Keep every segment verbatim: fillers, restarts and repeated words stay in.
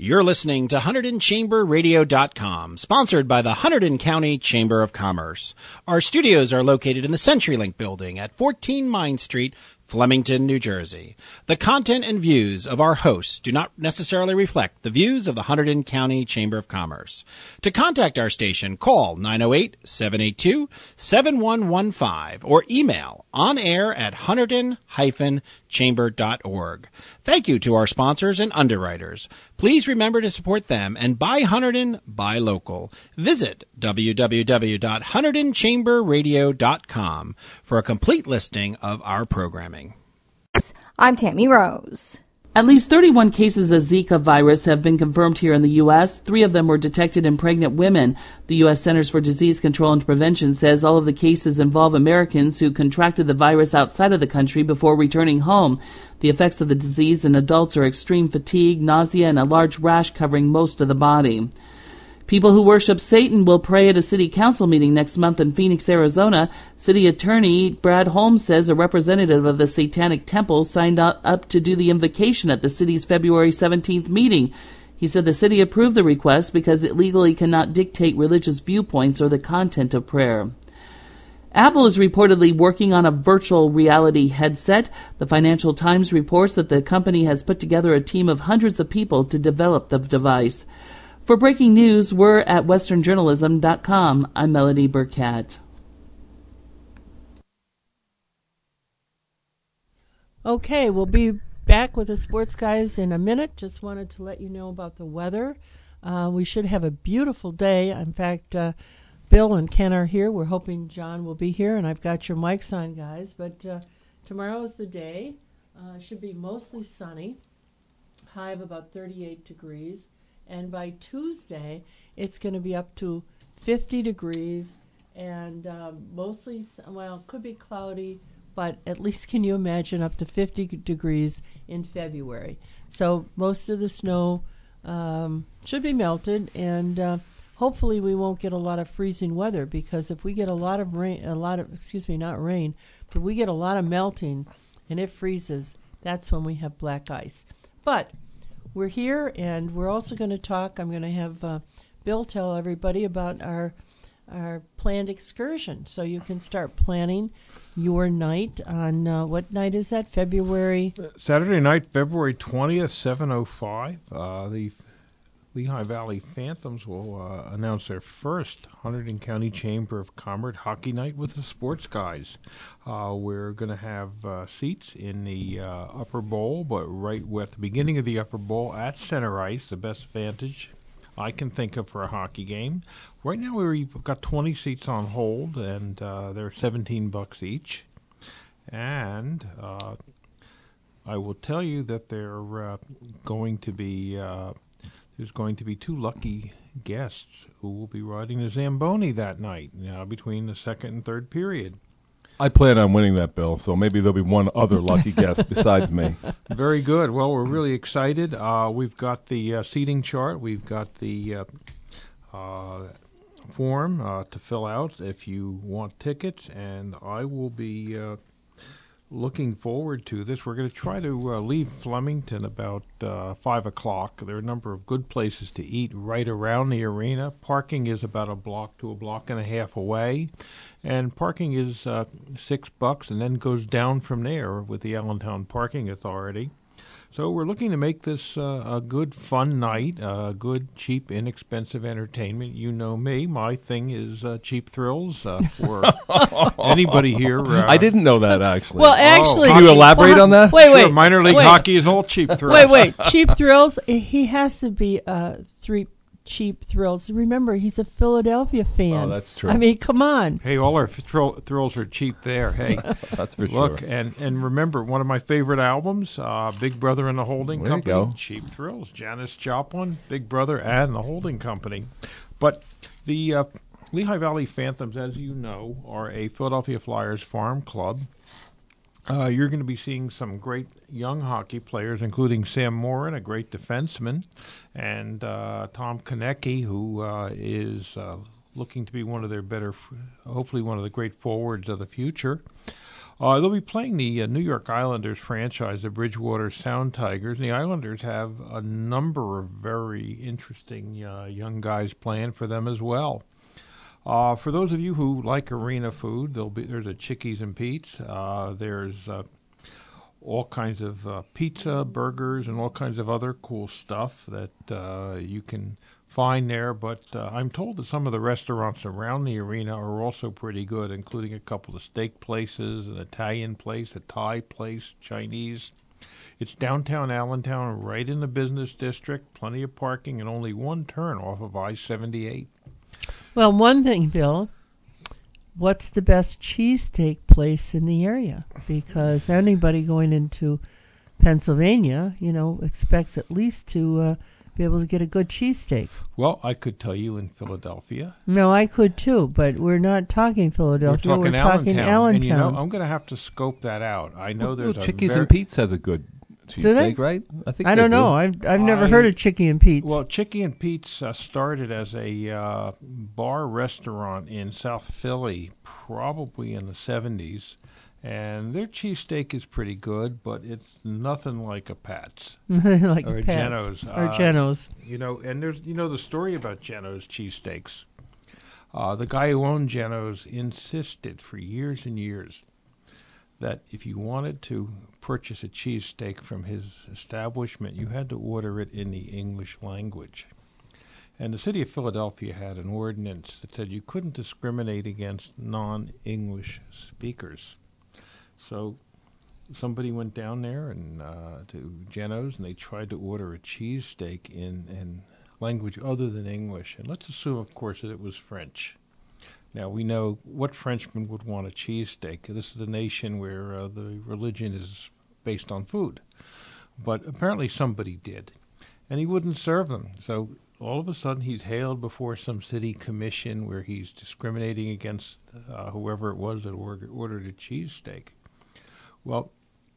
You're listening to Hunterdon Chamber Radio dot com, sponsored by the Hunterdon County Chamber of Commerce. Our studios are located in the CenturyLink building at fourteen Mine Street, Flemington, New Jersey. The content and views of our hosts do not necessarily reflect the views of the Hunterdon County Chamber of Commerce. To contact our station, call nine oh eight, seven eight two, seven one one five or email onair at hunterdon dash chamber dot org. Thank you to our sponsors and underwriters. Please remember to support them and buy Hunterdon, buy local. Visit w w w dot hunterdon chamber radio dot com for a complete listing of our programming. I'm Tammy Rose. At least thirty-one cases of Zika virus have been confirmed here in the U S Three of them were detected in pregnant women. The U S Centers for Disease Control and Prevention says all of the cases involve Americans who contracted the virus outside of the country before returning home. The effects of the disease in adults are extreme fatigue, nausea, and a large rash covering most of the body. People who worship Satan will pray at a city council meeting next month in Phoenix, Arizona. City Attorney Brad Holmes says a representative of the Satanic Temple signed up to do the invocation at the city's February seventeenth meeting. He said the city approved the request because it legally cannot dictate religious viewpoints or the content of prayer. Apple is reportedly working on a virtual reality headset. The Financial Times reports that the company has put together a team of hundreds of people to develop the device. For breaking news, we're at western journalism dot com. I'm Melody Burkett. Okay, we'll be back with the sports guys in a minute. Just wanted to let you know about the weather. Uh, we should have a beautiful day. In fact, uh, Bill and Ken are here. We're hoping John will be here, and I've got your mics on, guys. But uh, tomorrow is the day. Uh, should be mostly sunny, high of about thirty-eight degrees. And by Tuesday, it's going to be up to fifty degrees and um, mostly, well, could be cloudy, but at least can you imagine up to fifty degrees in February. So most of the snow um, should be melted, and uh, hopefully we won't get a lot of freezing weather, because if we get a lot of rain, a lot of, excuse me, not rain, but we get a lot of melting and it freezes, that's when we have black ice. But we're here, and we're also going to talk. I'm going to have uh, Bill tell everybody about our our planned excursion, so you can start planning your night on, uh, what night is that, February? Saturday night, February twentieth, seven oh five. Uh, the Lehigh Valley Phantoms will uh, announce their first Hunterdon County Chamber of Commerce hockey night with the sports guys. Uh, we're going to have uh, seats in the uh, upper bowl, but right at the beginning of the upper bowl at center ice, the best vantage I can think of for a hockey game. Right now we've got twenty seats on hold, and uh, they're seventeen bucks each. And uh, I will tell you that they're uh, going to be... Uh, There's going to be two lucky guests who will be riding the Zamboni that night, you know, between the second and third period. I plan on winning that, Bill, so maybe there'll be one other lucky guest besides me. Very good. Well, we're really excited. Uh, we've got the uh, seating chart. We've got the uh, uh, form uh, to fill out if you want tickets, and I will be... Uh, looking forward to this. We're going to try to uh, leave Flemington about uh, five o'clock. There are a number of good places to eat right around the arena. Parking is about a block to a block and a half away. And parking is uh, six bucks and then goes down from there with the Allentown Parking Authority. So we're looking to make this uh, a good, fun night, uh, good, cheap, inexpensive entertainment. You know me. My thing is uh, cheap thrills uh, for anybody here. Uh, I didn't know that, actually. Well, actually... Oh, can you elaborate well, on that? Wait, wait. Sure, minor league wait. hockey is all cheap thrills. Wait, wait. Cheap thrills? He has to be uh, three cheap thrills. Remember, he's a Philadelphia fan. Oh, that's true. I mean, come on. Hey, all our thrill, thrills are cheap there. Hey, that's for look, sure. and and remember, one of my favorite albums, uh, Big Brother and the Holding There you Company, go. Cheap Thrills, Janis Joplin, Big Brother, and the Holding Company. But the uh, Lehigh Valley Phantoms, as you know, are a Philadelphia Flyers farm club. Uh, you're going to be seeing some great young hockey players, including Sam Morin, a great defenseman, and uh, Tom Konecki, who uh, is uh, looking to be one of their better, hopefully one of the great forwards of the future. Uh, they'll be playing the uh, New York Islanders franchise, the Bridgewater Sound Tigers. And the Islanders have a number of very interesting uh, young guys playing for them as well. Uh, for those of you who like arena food, there'll be there's a Chickies and Pete's. Uh, there's uh, all kinds of uh, pizza, burgers, and all kinds of other cool stuff that uh, you can find there. But uh, I'm told that some of the restaurants around the arena are also pretty good, including a couple of steak places, an Italian place, a Thai place, Chinese. It's downtown Allentown, right in the business district, plenty of parking, and only one turn off of I seventy-eight. Well, one thing, Bill, what's the best cheesesteak place in the area? Because anybody going into Pennsylvania, you know, expects at least to uh, be able to get a good cheesesteak. Well, I could tell you in Philadelphia. No, I could too, but we're not talking Philadelphia. We're talking, we're Allentown, talking Allentown. And you know, I'm going to have to scope that out. I know well, there's well, a Chickies very, and Pete's has a good Do they? cheesesteak, right? I think I they don't do. know. I've I've never I- heard of Chickie and Pete's. Well, Chickie and Pete's uh, started as a uh, bar restaurant in South Philly, probably in the seventies, and their cheesesteak is pretty good, but it's nothing like a Pat's like or a Pat's. Geno's. Or Uh, Geno's. You know, and there's you know the story about Geno's cheesesteaks. Uh, the guy who owned Geno's insisted for years and years that if you wanted to purchase a cheesesteak from his establishment, you had to order it in the English language. And the city of Philadelphia had an ordinance that said you couldn't discriminate against non-English speakers. So somebody went down there and uh, to Geno's, and they tried to order a cheesesteak in, in language other than English. And let's assume, of course, that it was French. Now, we know what Frenchman would want a cheesesteak. This is a nation where uh, the religion is based on food. But apparently somebody did, and he wouldn't serve them. So all of a sudden he's hailed before some city commission where he's discriminating against uh, whoever it was that ordered, ordered a cheesesteak. Well,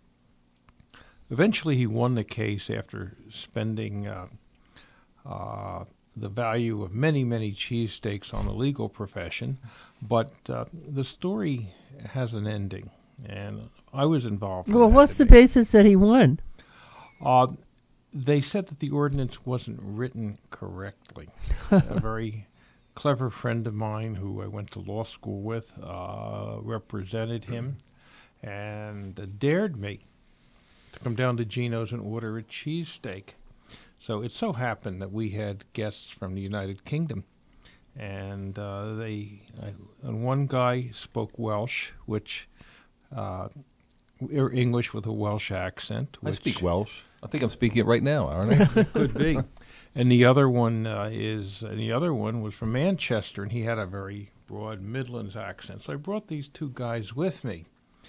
eventually he won the case after spending uh, uh, the value of many, many cheesesteaks on the legal profession. But uh, the story has an ending, and I was involved. Well, in that what's the debate. basis that he won? Uh, they said that the ordinance wasn't written correctly. A very clever friend of mine who I went to law school with uh, represented him and uh, dared me to come down to Geno's and order a cheesesteak. So it so happened that we had guests from the United Kingdom, and uh, they I, and one guy spoke Welsh, which uh, or English with a Welsh accent. I Which speak Welsh. I think I'm speaking it right now, aren't I? could be. And the other one uh, is, and the other one was from Manchester, and he had a very broad Midlands accent. So I brought these two guys with me,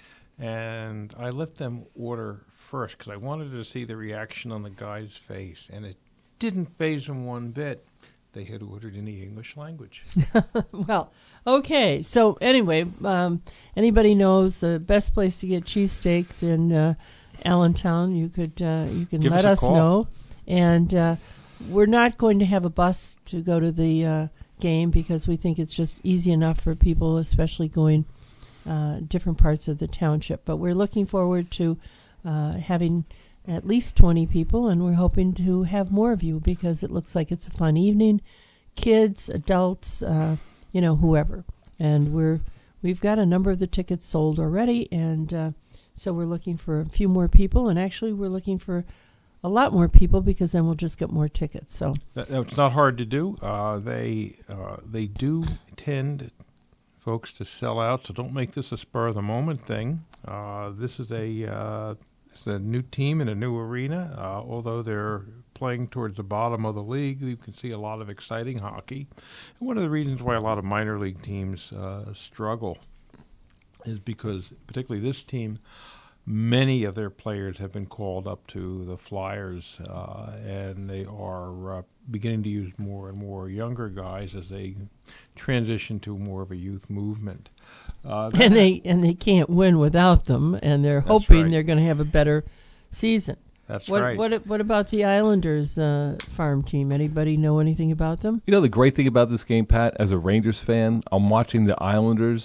and I let them order first because I wanted to see the reaction on the guy's face, and it didn't faze them one bit. They had ordered in the English language. Well, okay. So anyway, um, anybody knows the best place to get cheesesteaks in uh, Allentown? You could uh, you can Give let us a us call. know. And uh, we're not going to have a bus to go to the uh, game because we think it's just easy enough for people, especially going uh, different parts of the township. But we're looking forward to uh, having at least twenty people, and we're hoping to have more of you because it looks like it's a fun evening. Kids, adults, uh, you know, whoever. And we're we've got a number of the tickets sold already, and uh, so we're looking for a few more people. And actually, we're looking for a lot more people because then we'll just get more tickets. So That, it's not hard to do. Uh, they uh, they do tend, folks, to sell out. So don't make this a spur of the moment thing. Uh, this is a uh, it's a new team in a new arena. Uh, although they're playing towards the bottom of the league, you can see a lot of exciting hockey. And one of the reasons why a lot of minor league teams uh, struggle is because, particularly this team, many of their players have been called up to the Flyers, uh, and they are uh, beginning to use more and more younger guys as they transition to more of a youth movement. Uh, and they and they can't win without them, and they're That's hoping right. they're going to have a better season. That's What right. what what about the Islanders uh, farm team? Anybody know anything about them? You know the great thing about this game, Pat, as a Rangers fan, I'm watching the Islanders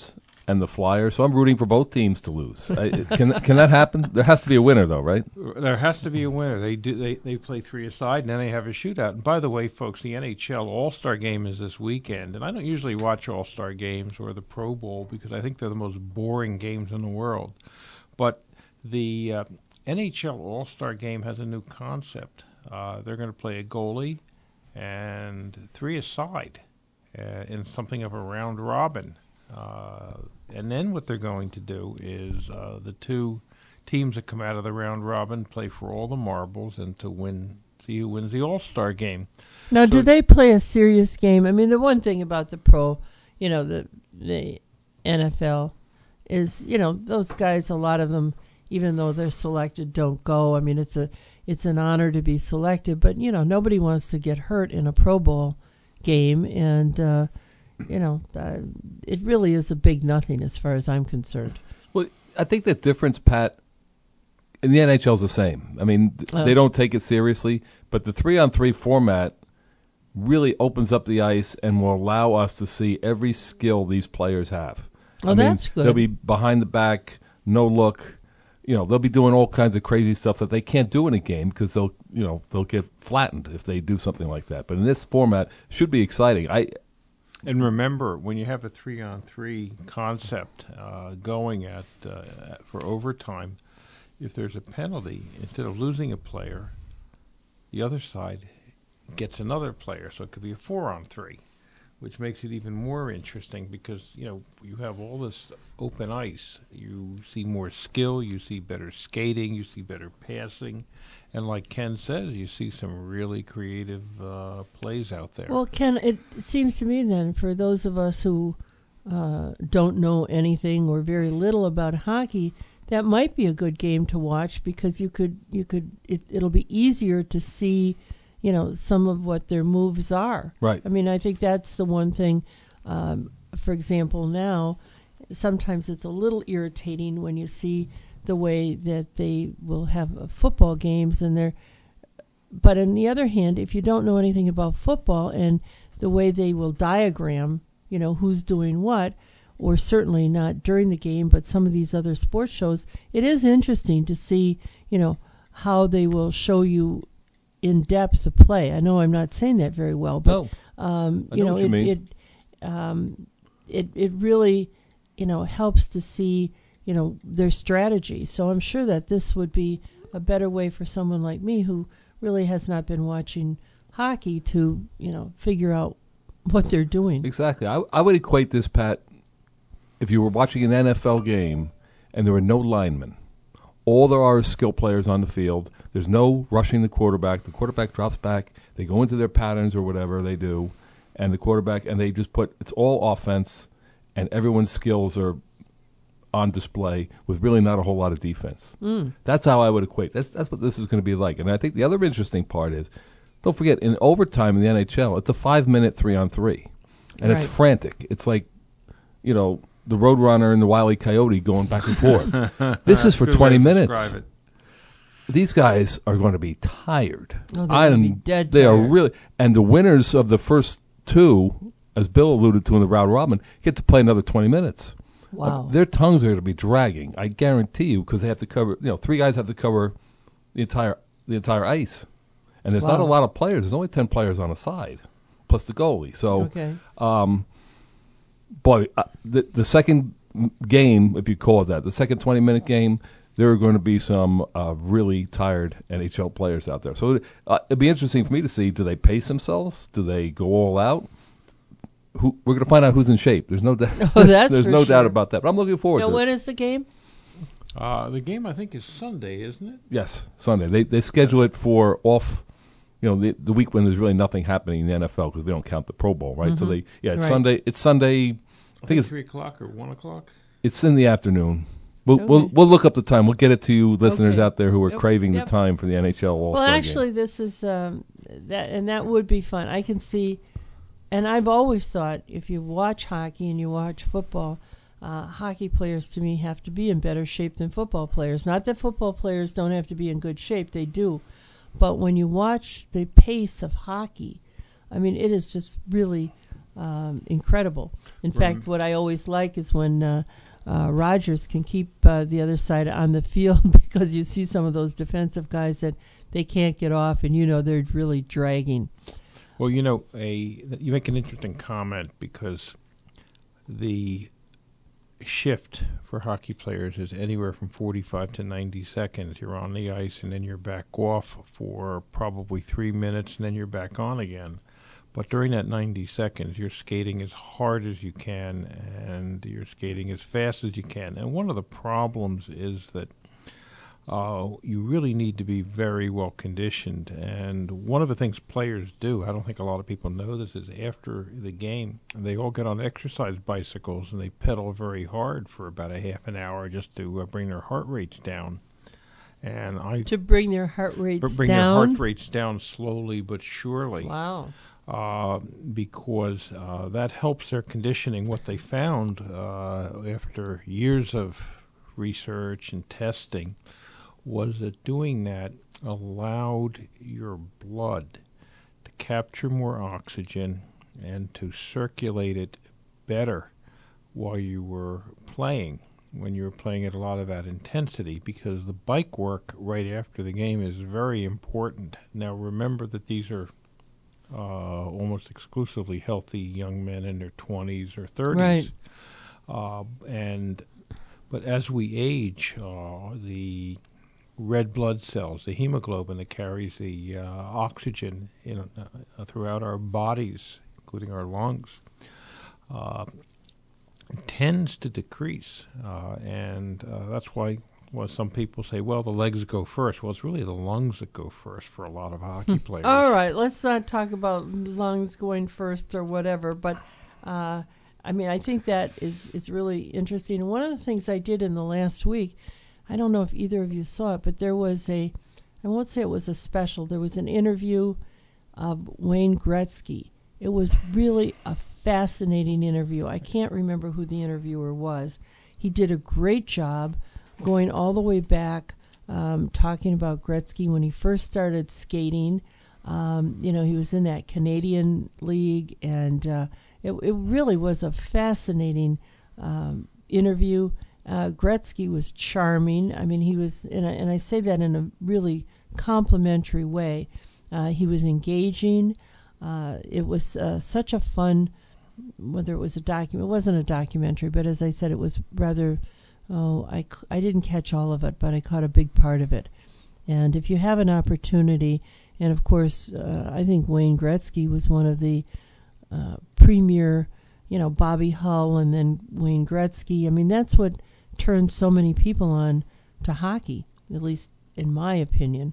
and the Flyers. So I'm rooting for both teams to lose. I, can can that happen? There has to be a winner, though, right? There has to be a winner. They do. They, they play three aside, and then they have a shootout. And by the way, folks, the N H L All-Star Game is this weekend, and I don't usually watch All-Star Games or the Pro Bowl because I think they're the most boring games in the world. But the uh, N H L All-Star Game has a new concept. Uh, they're going to play a goalie and three aside uh, in something of a round robin. Uh, and then what they're going to do is uh, the two teams that come out of the round robin play for all the marbles and to win, see who wins the All-Star Game. Now, So do they play a serious game? I mean, the one thing about the pro, you know, the the N F L is, you know, those guys, a lot of them, even though they're selected, don't go. I mean, it's a it's an honor to be selected, but, you know, nobody wants to get hurt in a Pro Bowl game, and, uh, you know, uh, it really is a big nothing as far as I'm concerned. Well, I think the difference, Pat, in the N H L is the same. I mean, th- Oh. they don't take it seriously, but the three-on-three format really opens up the ice and will allow us to see every skill these players have. Oh, I mean, that's good. They'll be behind the back, no look. You know, they'll be doing all kinds of crazy stuff that they can't do in a game because they'll, you know, they'll get flattened if they do something like that. But in this format, should be exciting. I And remember, when you have a three-on-three concept uh, going at uh, for overtime, if there's a penalty, instead of losing a player, the other side gets another player. So it could be a four-on-three, which makes it even more interesting because, you know, you have all this open ice. You see more skill, you see better skating, you see better passing. And like Ken says, you see some really creative uh, plays out there. Well, Ken, it, it seems to me then, for those of us who uh, don't know anything or very little about hockey, that might be a good game to watch because you could, you could, it, it'll be easier to see, you know, some of what their moves are. Right. I mean, I think that's the one thing. Um, for example, now, sometimes it's a little irritating when you see the way that they will have uh, football games and they're. But on the other hand, if you don't know anything about football and the way they will diagram, you know, who's doing what, or certainly not during the game, but some of these other sports shows, it is interesting to see, you know, how they will show you in depth the play. I know I'm not saying that very well, but no, um, I you know know, what you it, mean. it, um, it it really, you know, helps to see, you know, their strategy. So I'm sure that this would be a better way for someone like me who really has not been watching hockey to, you know, figure out what they're doing. exactly. I, I would equate this, Pat, if you were watching an N F L game and there were no linemen. All there are is skill players on the field. There's no rushing the quarterback. The quarterback drops back. They go into their patterns or whatever they do, and the quarterback, and they just put, it's all offense, and everyone's skills are on display with really not a whole lot of defense. Mm. That's how I would equate. That's that's what this is going to be like. And I think the other interesting part is, don't forget, in overtime in the N H L, it's a five-minute three-on-three, and Right. it's frantic. It's like, you know, the Roadrunner and the Wile E. Coyote going back and forth. This is for Good way twenty to minutes. describe it. These guys are going to be tired. Oh, they're gonna I'm- be dead They are tired. really, and the winners of the first two, as Bill alluded to in the round robin, get to play another twenty minutes. Wow. Uh, their tongues are going to be dragging. I guarantee you, because they have to cover. You know, three guys have to cover the entire the entire ice, and there's not a Wow. lot of players. There's only ten players on a side, plus the goalie. So, okay. um, boy, uh, the the second m- game, if you call it that, the second twenty minute game, there are going to be some uh, really tired N H L players out there. So uh, it'd be interesting for me to see: do they pace themselves? Do they go all out? Who, we're going to find out who's in shape. There's no doubt. Oh, that's There's for no doubt sure. about that. But I'm looking forward Now, to it. when is the game? Uh, the game, I think, is Sunday, isn't it? Yes, Sunday. They they schedule it for off, you know, the the week when there's really nothing happening in the N F L because we don't count the Pro Bowl, right? So they yeah, it's Right. Sunday. It's Sunday. I think it's three o'clock or one o'clock. it's in the afternoon. We'll we'll Okay. we'll look up the time. We'll get it to you listeners Okay. out there who are Yep, craving yep. the time for the N H L All Star Well, game. actually, this is um, that, and that would be fun. I can see, and I've always thought if you watch hockey and you watch football, uh, hockey players to me have to be in better shape than football players. Not that football players don't have to be in good shape; they do. But when you watch the pace of hockey, I mean, it is just really um, incredible. In Rem- fact, what I always like is when uh, uh, Rogers can keep uh, the other side on the field because you see some of those defensive guys that they can't get off, and you know they're really dragging. Well, you know, a you make an interesting comment because the shift for hockey players is anywhere from forty-five to ninety seconds. You're on the ice, and then you're back off for probably three minutes, and then you're back on again. But during that ninety seconds, you're skating as hard as you can, and you're skating as fast as you can. And one of the problems is that uh, you really need to be very well conditioned. And one of the things players do, I don't think a lot of people know this, is after the game, they all get on exercise bicycles and they pedal very hard for about a half an hour just to uh, bring their heart rates down. And I To bring their heart rates br- bring down. their heart rates down slowly but surely. Wow. Uh, because uh, that helps their conditioning. What they found uh, after years of research and testing was that doing that allowed your blood to capture more oxygen and to circulate it better while you were playing, when you were playing at a lot of that intensity, because the bike work right after the game is very important. Now remember that these are Uh, almost exclusively healthy young men in their twenties or thirties. Right. Uh, and but as we age, uh, the red blood cells, the hemoglobin that carries the uh, oxygen in, uh, throughout our bodies, including our lungs, uh, tends to decrease. Uh, and uh, that's why Well, some people say, well, the legs go first. Well, it's really the lungs that go first for a lot of hockey players. All right, let's not talk about lungs going first or whatever. But, uh, I mean, I think that is, is really interesting. And one of the things I did in the last week, I don't know if either of you saw it, but there was a, I won't say it was a special, there was an interview of Wayne Gretzky. It was really a fascinating interview. I can't remember who the interviewer was. He did a great job going all the way back, um, talking about Gretzky when he first started skating. Um, you know, he was in that Canadian league, and uh, it, it really was a fascinating um, interview. Uh, Gretzky was charming. I mean, he was, and I, and I say that in a really complimentary way. Uh, he was engaging. Uh, it was uh, such a fun, whether it was a document, it wasn't a documentary, but as I said, it was rather... Oh, I, I didn't catch all of it, but I caught a big part of it. And if you have an opportunity, and of course, uh, I think Wayne Gretzky was one of the uh, premier, you know, Bobby Hull and then Wayne Gretzky. I mean, that's what turned so many people on to hockey, at least in my opinion.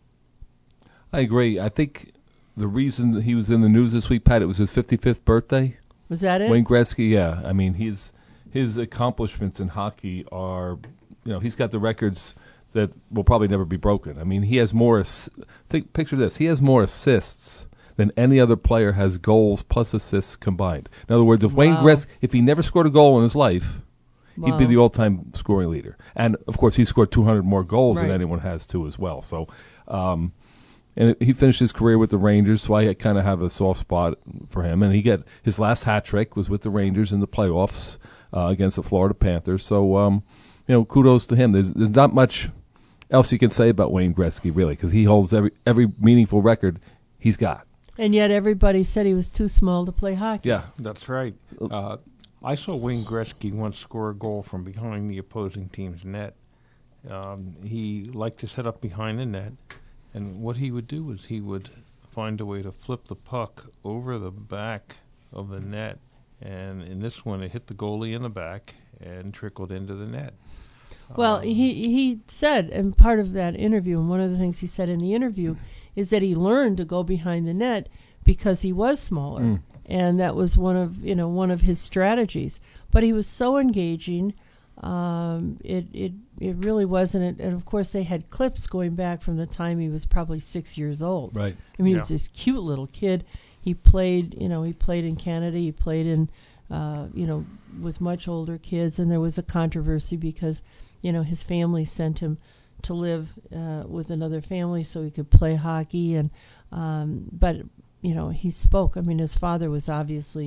I agree. I think the reason that he was in the news this week, Pat, it was his fifty-fifth birthday. Was that it? Wayne Gretzky, yeah. I mean, he's... His accomplishments in hockey are, you know, he's got the records that will probably never be broken. I mean, he has more, ass- think, picture this, he has more assists than any other player has goals plus assists combined. In other words, if Wow. Wayne Gretzky, if he never scored a goal in his life, Wow. he'd be the all-time scoring leader. And, of course, he scored two hundred more goals Right. than anyone has, too, as well. So, um, and it, he finished his career with the Rangers, so I kind of have a soft spot for him. And he got his last hat trick was with the Rangers in the playoffs. Uh, against the Florida Panthers. So, um, you know, kudos to him. There's there's not much else you can say about Wayne Gretzky, really, because he holds every every meaningful record he's got. And yet everybody said he was too small to play hockey. Yeah. That's right. Uh, I saw Wayne Gretzky once score a goal from behind the opposing team's net. Um, he liked to set up behind the net, and what he would do is he would find a way to flip the puck over the back of the net. And in this one, it hit the goalie in the back and trickled into the net. Well, Um, he he said, and part of that interview, and one of the things he said in the interview, is that he learned to go behind the net because he was smaller, Mm. and that was one of you know one of his strategies. But he was so engaging, um, it it it really wasn't. And of course, they had clips going back from the time he was probably six years old. Right. I mean, he Yeah. was this cute little kid. He played, you know, he played in Canada. He played in, uh, you know, with much older kids. And there was a controversy because, you know, his family sent him to live uh, with another family so he could play hockey. And um, but, you know, he spoke. I mean, his father was obviously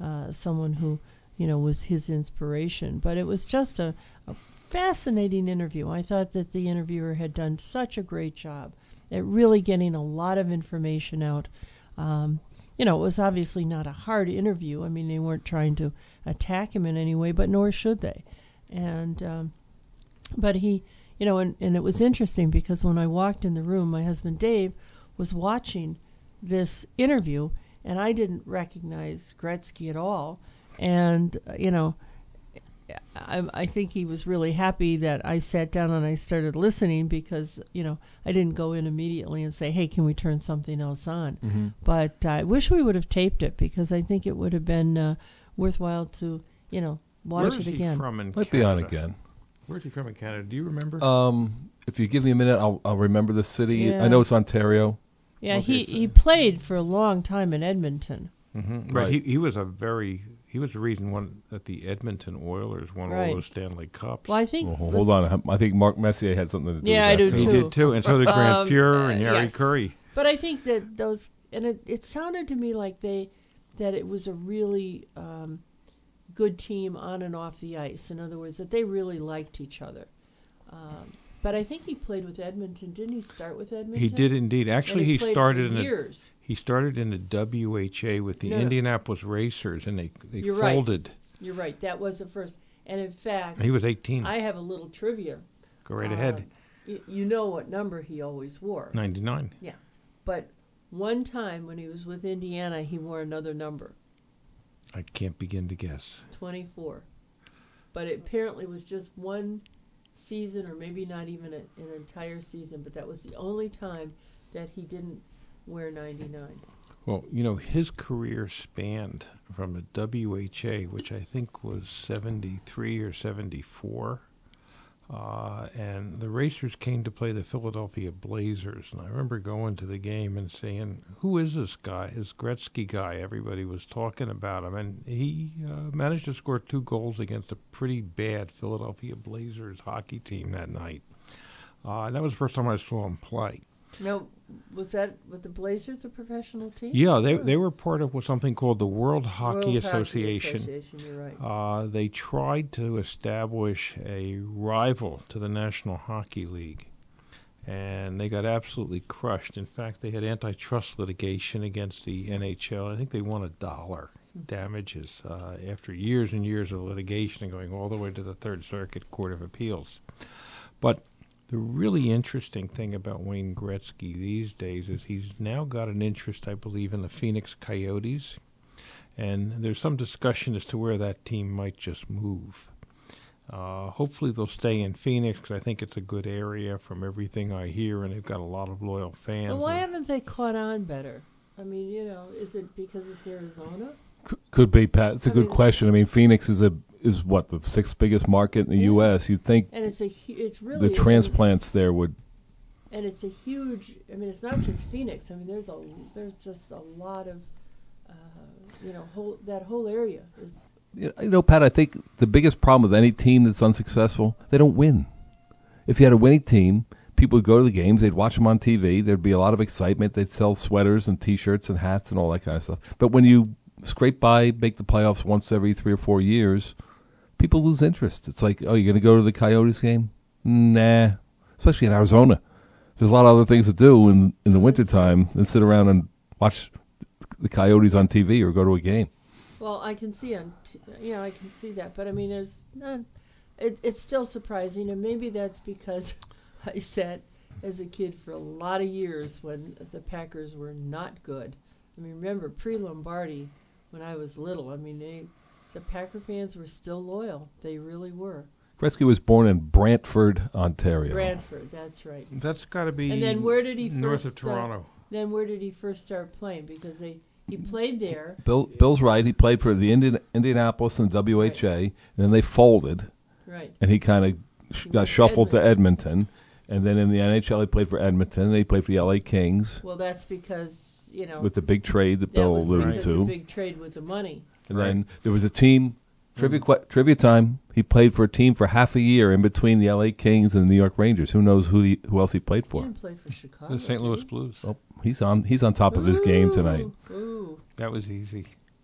uh, someone who, you know, was his inspiration. But it was just a, a fascinating interview. I thought that the interviewer had done such a great job at really getting a lot of information out. Um, you know, it was obviously not a hard interview. I mean, they weren't trying to attack him in any way, but nor should they. And um, but he, you know, and, and it was interesting because when I walked in the room, my husband Dave was watching this interview, and I didn't recognize Gretzky at all. And, uh, you know, I, I think he was really happy that I sat down and I started listening because, you know, I didn't go in immediately and say, hey, can we turn something else on? Mm-hmm. But I wish we would have taped it because I think it would have been uh, worthwhile to, you know, watch Where it is he again. from in Might Canada? be on again. Where's he from in Canada? Do you remember? Um, if you give me a minute, I'll I'll remember the city. Yeah. I know it's Ontario. Yeah, Okay, he, so- he played for a long time in Edmonton. mm-hmm. right. Right. He he was a very he was the reason one that the Edmonton Oilers won Right. all those Stanley Cups. Well, I think... Well, hold on. I think Mark Messier had something to do Yeah, I with that do he too. too. did too, and so did Grant Um, Fuhrer uh, and Harry yes. Curry. But I think that those... And it, it sounded to me like they... that it was a really um, good team on and off the ice. In other words, that they really liked each other. Um, but I think he played with Edmonton. Didn't he start with Edmonton? He did indeed. And Actually, he, he played started for in a, years. he started in the W H A with the No. Indianapolis Racers, and they they You're right. folded. You're right. That was the first. And in fact, He was eighteen. I have a little trivia. Go right Um, ahead. y- you know what number he always wore. ninety-nine. But one time when he was with Indiana, he wore another number, I can't begin to guess. twenty-four. But it apparently was just one season, or maybe not even a, an entire season, but that was the only time that he didn't wear ninety-nine. Well, you know, his career spanned from the W H A, which I think was seventy-three or seventy-four, uh, and the Racers came to play the Philadelphia Blazers. And I remember going to the game and saying, who is this guy, this Gretzky guy? Everybody was talking about him. And he uh, managed to score two goals against a pretty bad Philadelphia Blazers hockey team that night. Uh, and that was the first time I saw him play. No, was that with the Blazers, a professional team? Yeah, they they were part of something called the World Hockey World Association. Hockey Association, you're right. Uh, they tried to establish a rival to the National Hockey League, and they got absolutely crushed. In fact, they had antitrust litigation against the N H L. I think they won a dollar damages uh, after years and years of litigation and going all the way to the Third Circuit Court of Appeals. But the really interesting thing about Wayne Gretzky these days is he's now got an interest, I believe, in the Phoenix Coyotes. And there's some discussion as to where that team might just move. Uh, hopefully they'll stay in Phoenix because I think it's a good area from everything I hear, and they've got a lot of loyal fans. Well, why And- haven't they caught on better? I mean, you know, is it because it's Arizona? C- Could be, Pat. It's a I good mean- question. I mean, Phoenix is a is what the sixth biggest market in the Yeah. U S. You'd think And it's a hu- it's really the transplants there would. and it's a huge. I mean, it's not just Phoenix. I mean, there's a there's just a lot of, uh, you know, whole that whole area is. You know, Pat, I think the biggest problem with any team that's unsuccessful, they don't win. If you had a winning team, people would go to the games, they'd watch them on T V, there'd be a lot of excitement, they'd sell sweaters and T-shirts and hats and all that kind of stuff. But when you scrape by, make the playoffs once every three or four years, people lose interest. It's like, oh, you're going to go to the Coyotes game? Nah. Especially in Arizona. There's a lot of other things to do in, in the wintertime than sit around and watch the Coyotes on T V or go to a game. Well, I can see on, t- you know, I can see that, but I mean, there's not. It, it's still surprising, and maybe that's because I sat as a kid for a lot of years when the Packers were not good. I mean, remember pre-Lombardi, when I was little. I mean, they, the Packer fans were still loyal. They really were. Gretzky was born in Brantford, Ontario. Brantford, that's right. That's got to be And then where did he north first of Toronto. Then where did he first start playing? Because they he played there. Bill, Bill's right. He played for the Indian, Indianapolis and W H A, and then they folded, Right. and he kind of sh- got shuffled to Edmonton. And then in the N H L, he played for Edmonton, and he played for the L A Kings Well, that's because, you know, with the big trade that that Bill was alluded because to. the big trade with the money. And then there was a team, trivia que- trivia time, he played for a team for half a year in between the L A Kings and the New York Rangers. Who knows who he, who else he played He for? didn't play for Chicago. The Saint Louis did Blues. Oh, he's on he's on top he? of his game Ooh, tonight. Ooh. That was easy.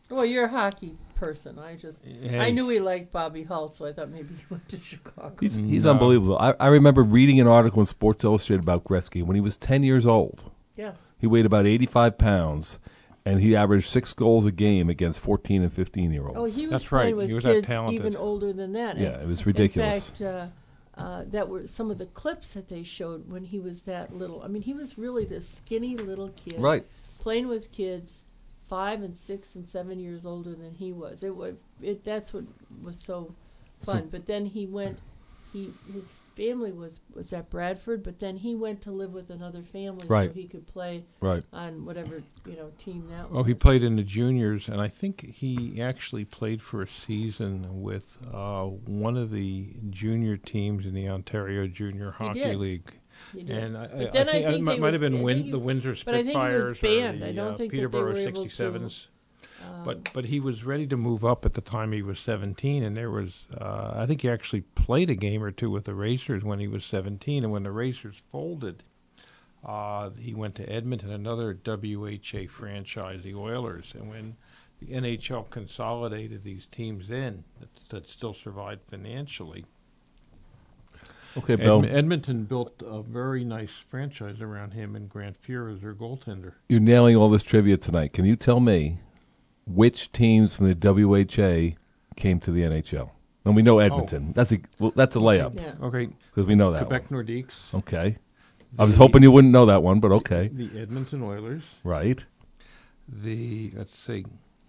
Well, you're a hockey person. I just Hey. I knew he liked Bobby Hull, so I thought maybe he went to Chicago. He's, he's No. unbelievable. I, I remember reading an article in Sports Illustrated about Gretzky when he was ten years old. Yes. He weighed about eighty-five pounds, and he averaged six goals a game against fourteen and fifteen-year-olds. Oh, he was That's playing right. with He was that kids talented. even older than that. Yeah, And it was ridiculous. In fact, uh, uh, that were some of the clips that they showed when he was that little. I mean, he was really this skinny little kid. Right. Playing with kids five and six and seven years older than he was. It was it. That's what was so fun. So- but then he went. He his family was was at Bradford, but then he went to live with another family Right. so he could play Right. on whatever you know team that Oh, was. he played in the juniors, and I think he actually played for a season with uh, one of the junior teams in the Ontario Junior He Hockey did. League. He did. And I, But I, then I I think, think it might, he might have was- been I Win, think he- the Windsor but I think he was Spitfires banned. or I the don't uh, think that they Peterborough were able to, sixty-sevens. Um, But but he was ready to move up at the time he was seventeen, and there was uh, I think he actually played a game or two with the Racers when he was seventeen, and when the Racers folded, uh, he went to Edmonton, another W H A franchise, the Oilers, and when the N H L consolidated these teams in that, that still survived financially, Okay, Bill, Edm- Edmonton built a very nice franchise around him and Grant Fuhr as their goaltender. you're nailing all this trivia tonight. Can you tell me which teams from the W H A came to the N H L? And we know Edmonton. That's a well, that's a layup yeah. Okay, because we know that Quebec Nordiques. one. Okay. I was the- hoping you wouldn't know that one, but okay. The Edmonton Oilers. Right. The let's see.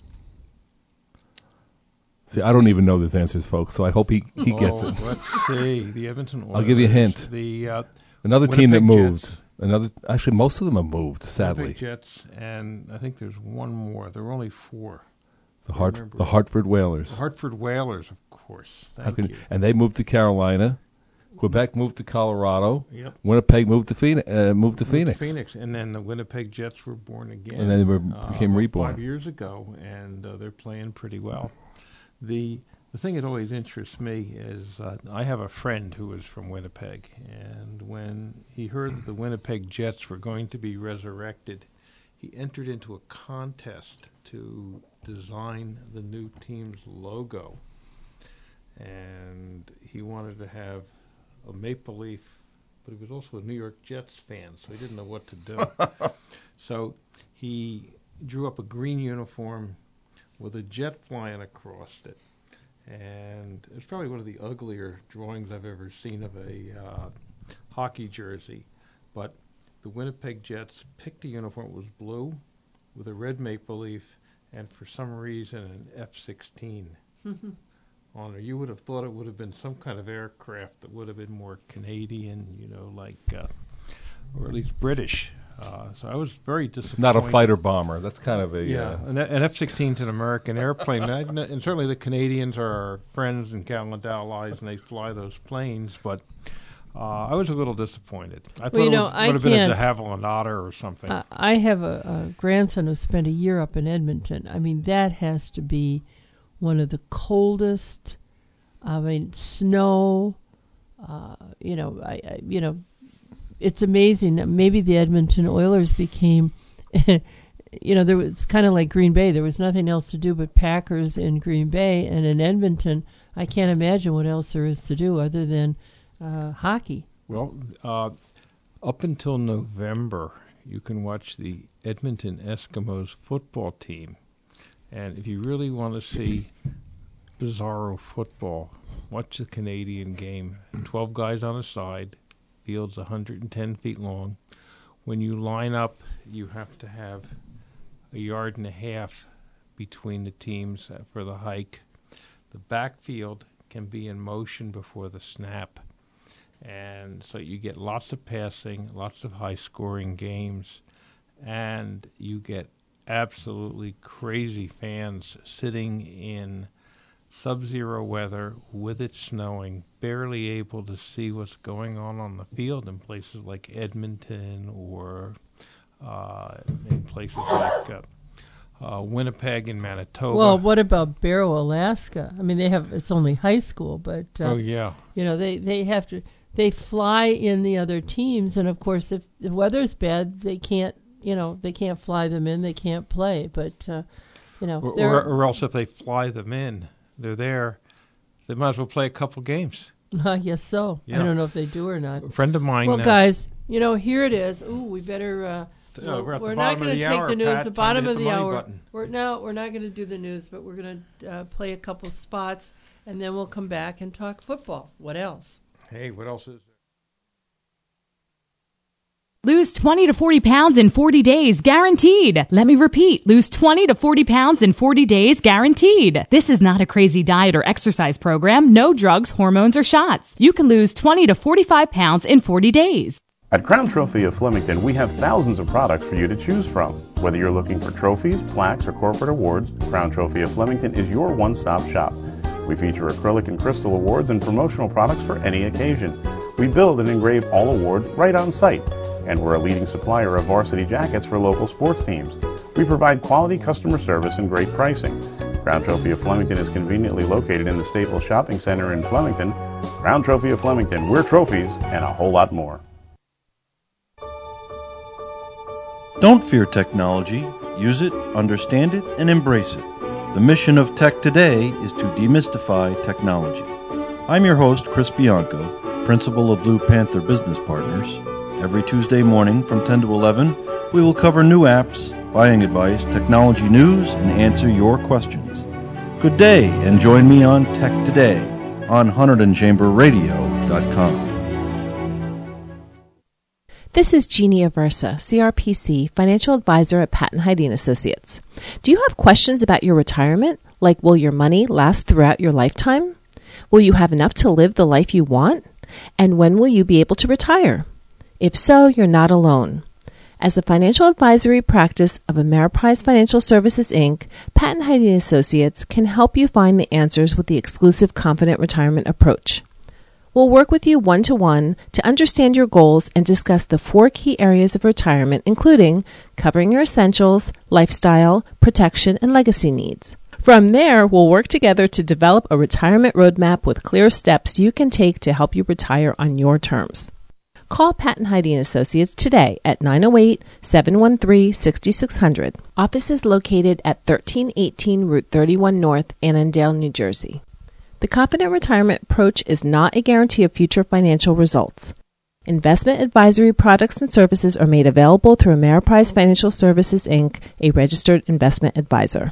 See, I don't even know these answers, folks, so I hope he, he gets oh, it. Let's see. The Edmonton Oilers. I'll give you a hint. The uh, Another team that Winnipeg moved. Jets. Another actually most of them have moved, sadly. Winnipeg Jets, and I think there's one more. There were only four. The I Hart remember the it. Hartford Whalers. The Hartford Whalers, of course. How Thank can- you. and they moved to Carolina. Quebec moved to Colorado. Yep. Winnipeg moved to Phoenix. Uh, moved to Moved Phoenix. Phoenix, and then the Winnipeg Jets were born again. And then they were, uh, became about reborn. five years ago, and uh, they're playing pretty well. The the thing that always interests me is uh, I have a friend who is from Winnipeg, and when he heard that the Winnipeg Jets were going to be resurrected, he entered into a contest to design the new team's logo, and he wanted to have a maple leaf, but he was also a New York Jets fan, so he didn't know what to do. So he drew up a green uniform with a jet flying across it. And it's probably one of the uglier drawings I've ever seen of a uh, hockey jersey. But the Winnipeg Jets picked a uniform. It was blue with a red maple leaf and for some reason an F sixteen on it. You would have thought it would have been some kind of aircraft that would have been more Canadian, you know, like, uh, or at least British. Uh, so I was very disappointed. Not a fighter bomber. That's kind of a Yeah, uh, an, an F sixteen is an American airplane, and, I- and certainly the Canadians are our friends and gallant allies, and they fly those planes. But uh, I was a little disappointed. I thought you it know, would, I would have been a can't- de Havilland Otter or something. Uh, I have a, a grandson who spent a year up in Edmonton. I mean, that has to be one of the coldest. I mean, snow. Uh, you know, I, I. You know, it's amazing that maybe the Edmonton Oilers became. You know, there was kind of like Green Bay. There was nothing else to do but Packers in Green Bay, and in Edmonton, I can't imagine what else there is to do other than uh, hockey. Well, uh, up until November, you can watch the Edmonton Eskimos football team. And if you really want to see bizarro football, watch the Canadian game. twelve guys on a side, field's one hundred ten feet long. When you line up, you have to have a yard and a half between the teams uh, for the hike. The backfield can be in motion before the snap. And so you get lots of passing, lots of high-scoring games, and you get absolutely crazy fans sitting in sub-zero weather with it snowing, barely able to see what's going on on the field in places like Edmonton or uh, in places like uh, uh, Winnipeg and Manitoba. Well, what about Barrow, Alaska? I mean, they have it's only high school, but uh, oh, yeah. you know they, they have to they fly in the other teams, and of course, if the weather's bad, they can't you know they can't fly them in, they can't play. But uh, you know, Or, they're- or, or else if they fly them in, they're there, they might as well play a couple games. I guess so. Yeah. I don't know if they do or not. A friend of mine. Well, uh, guys, you know, here it is. Ooh, we better. Uh, Uh, well, we're at the we're bottom not of going the to take hour, the news. Pat. The Time bottom to of hit the the money hour. button. We're no, we're not going to do the news, but we're going to uh, play a couple spots, and then we'll come back and talk football. What else? Hey, what else is there? Lose twenty to forty pounds in forty days, guaranteed. Let me repeat. Lose twenty to forty pounds in forty days, guaranteed. This is not a crazy diet or exercise program. No drugs, hormones, or shots. You can lose twenty to forty-five pounds in forty days. At Crown Trophy of Flemington, we have thousands of products for you to choose from. Whether you're looking for trophies, plaques, or corporate awards, Crown Trophy of Flemington is your one-stop shop. We feature acrylic and crystal awards and promotional products for any occasion. We build and engrave all awards right on site, and we're a leading supplier of varsity jackets for local sports teams. We provide quality customer service and great pricing. Crown Trophy of Flemington is conveniently located in the Staples Shopping Center in Flemington. Crown Trophy of Flemington, we're trophies and a whole lot more. Don't fear technology. Use it, understand it, and embrace it. The mission of Tech Today is to demystify technology. I'm your host, Chris Bianco, principal of Blue Panther Business Partners. Every Tuesday morning from ten to eleven, we will cover new apps, buying advice, technology news, and answer your questions. Good day, and join me on Tech Today on Hunterdon Chamber Radio dot com. This is Jeannie Aversa, C R P C, Financial Advisor at Patton Hyde Associates. Do you have questions about your retirement, like will your money last throughout your lifetime? Will you have enough to live the life you want? And when will you be able to retire? If so, you're not alone. As a financial advisory practice of Ameriprise Financial Services, Incorporated, Patton Hyde Associates can help you find the answers with the exclusive Confident Retirement approach. We'll work with you one-to-one to understand your goals and discuss the four key areas of retirement, including covering your essentials, lifestyle, protection, and legacy needs. From there, we'll work together to develop a retirement roadmap with clear steps you can take to help you retire on your terms. Call Patton Hyde Associates today at nine oh eight, seven one three, six six zero zero. Office is located at thirteen eighteen Route thirty-one North, Annandale, New Jersey. The Confident Retirement approach is not a guarantee of future financial results. Investment advisory products and services are made available through Ameriprise Financial Services, Incorporated, a registered investment advisor.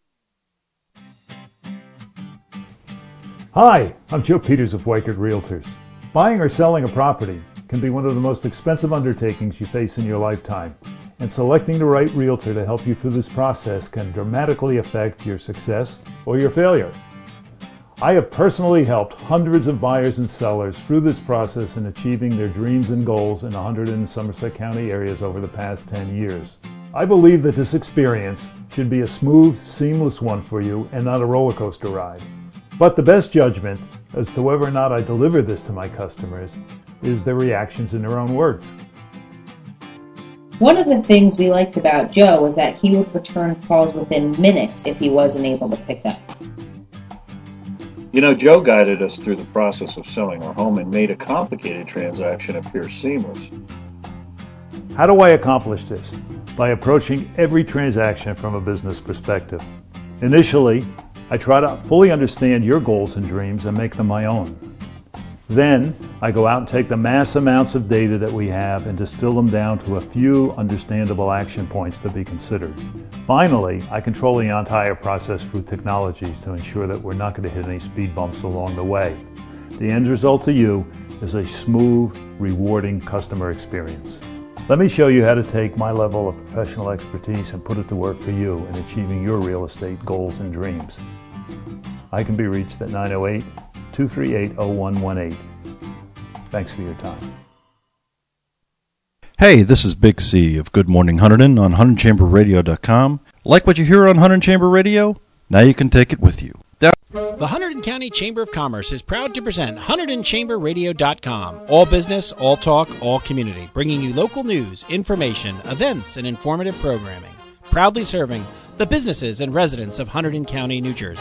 Hi, I'm Joe Peters of Weichert Realtors. Buying or selling a property can be one of the most expensive undertakings you face in your lifetime, and selecting the right realtor to help you through this process can dramatically affect your success or your failure. I have personally helped hundreds of buyers and sellers through this process in achieving their dreams and goals in one hundred and Somerset County areas over the past ten years. I believe that this experience should be a smooth, seamless one for you and not a roller coaster ride. But the best judgment as to whether or not I deliver this to my customers is their reactions in their own words. One of the things we liked about Joe was that he would return calls within minutes if he wasn't able to pick up. You know, Joe guided us through the process of selling our home and made a complicated transaction appear seamless. How do I accomplish this? By approaching every transaction from a business perspective. Initially, I try to fully understand your goals and dreams and make them my own. Then, I go out and take the mass amounts of data that we have and distill them down to a few understandable action points to be considered. Finally, I control the entire process through technologies to ensure that we're not going to hit any speed bumps along the way. The end result to you is a smooth, rewarding customer experience. Let me show you how to take my level of professional expertise and put it to work for you in achieving your real estate goals and dreams. I can be reached at nine oh eight, two three eight, oh one one eight. Thanks for your time. Hey, this is Big C of Good Morning Hunterdon on Hunterdon Chamber Radio dot com. Like what you hear on Hunterdon Chamber Radio? Now you can take it with you. Down- The Hunterdon County Chamber of Commerce is proud to present Hunterdon Chamber Radio dot com. All business, all talk, all community. Bringing you local news, information, events, and informative programming. Proudly serving the businesses and residents of Hunterdon County, New Jersey.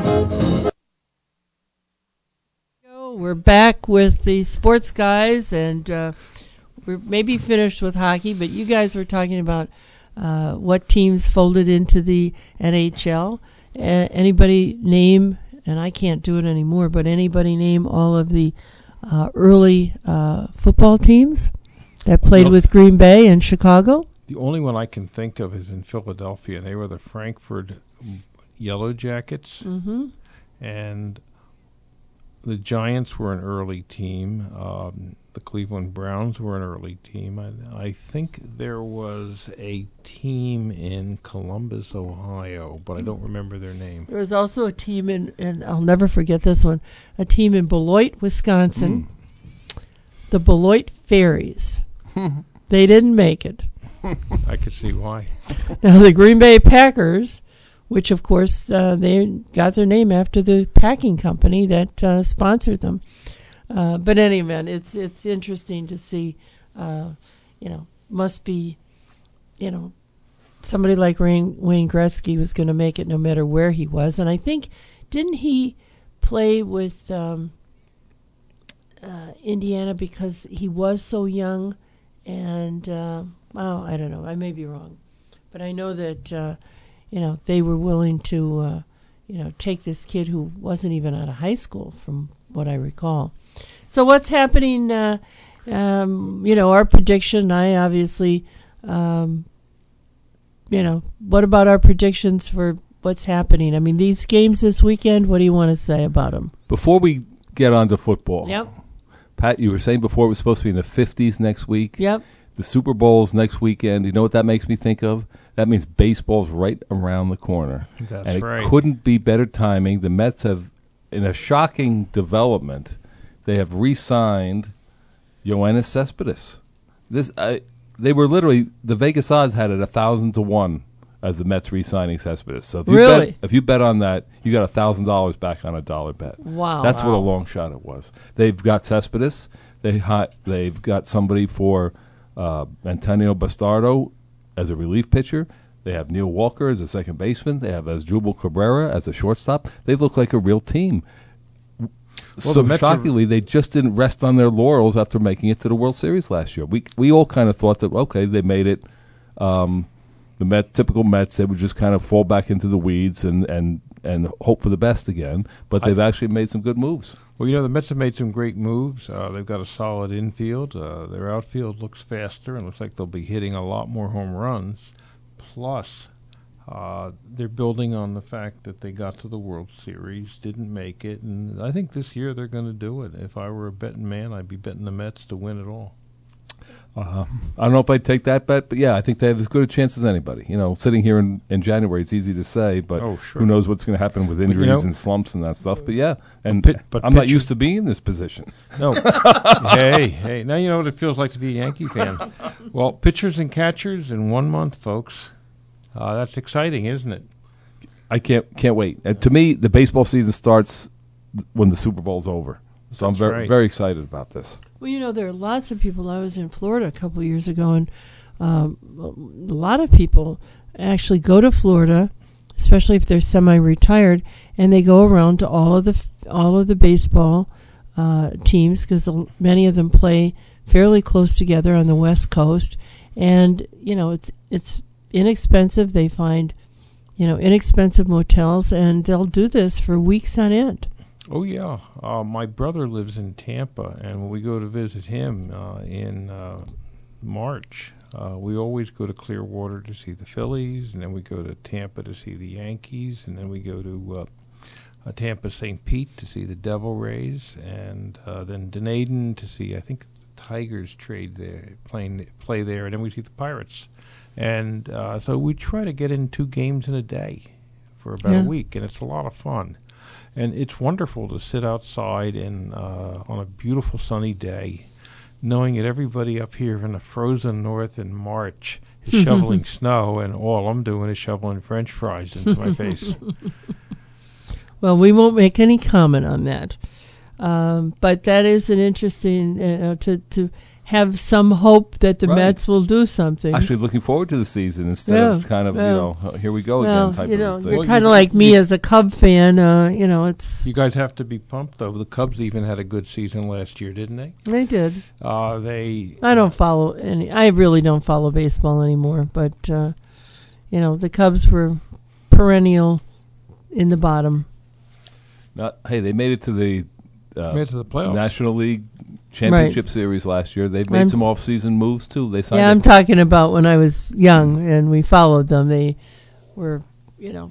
We're back with the sports guys, and uh, we're maybe finished with hockey, but you guys were talking about uh, what teams folded into the N H L. Uh, anybody name, and I can't do it anymore, but anybody name all of the uh, early uh, football teams that played Well, with Green Bay and Chicago? The only one I can think of is in Philadelphia. They were the Frankfurt Yellow Jackets. Mm-hmm. And the Giants were an early team. Um, the Cleveland Browns were an early team. I, I think there was a team in Columbus, Ohio, but I don't remember their name. There was also a team in, and I'll never forget this one, a team in Beloit, Wisconsin, mm. the Beloit Fairies. They didn't make it. I could see why. Now, the Green Bay Packers, which, of course, uh, they got their name after the packing company that uh, sponsored them. Uh, but in any event, it's it's interesting to see, uh, you know, must be, you know, somebody like Wayne, Wayne Gretzky was going to make it no matter where he was. And I think, didn't he play with um, uh, Indiana because he was so young? And, uh, oh, I don't know, I may be wrong. But I know that, uh, you know, they were willing to, uh, you know, take this kid who wasn't even out of high school, from what I recall. So what's happening, uh, um, you know, our prediction, I obviously, um, you know, what about our predictions for what's happening? I mean, these games this weekend, what do you want to say about them? Before we get on to football. Yep. Pat, you were saying before it was supposed to be in the fifties next week. Yep. The Super Bowl's next weekend. You know what that makes me think of? That means baseball's right around the corner. That's and it right. couldn't be better timing. The Mets have, in a shocking development, they have re-signed Yoenis Cespedes. This, I, they were literally, the Vegas odds had it a thousand to one as the Mets re-signing Cespedes. So if you really? bet, if you bet on that, you got a thousand dollars back on a dollar bet. Wow. That's wow. what a long shot it was. They've got Cespedes. They hi- they've got somebody for uh, Antonio Bastardo as a relief pitcher. They have Neil Walker as a second baseman. They have Asdrubal Cabrera as a shortstop. They look like a real team. Well, so the shockingly, they just didn't rest on their laurels after making it to the World Series last year. We we all kind of thought that, okay, they made it. Um, the Met, typical Mets, they would just kind of fall back into the weeds and, and, and hope for the best again. But they've I, actually made some good moves. Well, you know, the Mets have made some great moves. Uh, they've got a solid infield. Uh, their outfield looks faster and looks like they'll be hitting a lot more home runs. Plus, uh, they're building on the fact that they got to the World Series, didn't make it, and I think this year they're going to do it. If I were a betting man, I'd be betting the Mets to win it all. Uh, I don't know if I'd take that bet, but yeah, I think they have as good a chance as anybody. You know, sitting here in, in January, it's easy to say, but oh, sure. who knows what's going to happen with injuries you know, and slumps and that stuff. But yeah, and pit, but I'm pitchers, not used to being in this position. No. hey, hey, now you know what it feels like to be a Yankee fan. Well, pitchers and catchers in one month, folks. Uh, that's exciting, isn't it? I can't can't wait. And to me, the baseball season starts when the Super Bowl's over. So That's I'm very right. very excited about this. Well, you know, there are lots of people. I was in Florida a couple of years ago, and um, a lot of people actually go to Florida, especially if they're semi-retired, and they go around to all of the f- all of the baseball uh, teams because many of them play fairly close together on the West Coast, and you know, it's it's inexpensive. They find, you know, inexpensive motels, and they'll do this for weeks on end. Oh, yeah. Uh, my brother lives in Tampa, and when we go to visit him uh, in uh, March, uh, we always go to Clearwater to see the Phillies, and then we go to Tampa to see the Yankees, and then we go to uh, uh, Tampa Saint Pete to see the Devil Rays, and uh, then Dunedin to see, I think, the Tigers trade there, playing, play there, and then we see the Pirates. And uh, so we try to get in two games in a day for about Yeah. a week, and it's a lot of fun. And it's wonderful to sit outside and uh, on a beautiful sunny day, knowing that everybody up here in the frozen north in March is shoveling snow, and all I'm doing is shoveling French fries into my face. Well, we won't make any comment on that. Um, but that is an interesting, you know, to, to have some hope that the Right. Mets will do something. Actually, looking forward to the season instead Yeah, of kind of yeah. you know, here we go well, again type you know, of you're thing. Well, kind of you- like me you- as a Cub fan. Uh, you know, it's You guys have to be pumped, though. The Cubs even had a good season last year, didn't they? they did. Uh, they. I don't follow any. I really don't follow baseball anymore. But uh, you know, the Cubs were perennial in the bottom. Not, hey, they made it to the uh, made it to the playoffs. National League Championship Right. Series last year. They've made I'm, some off-season moves too. They signed. Yeah, a- I'm talking about when I was young and we followed them. They were, you know,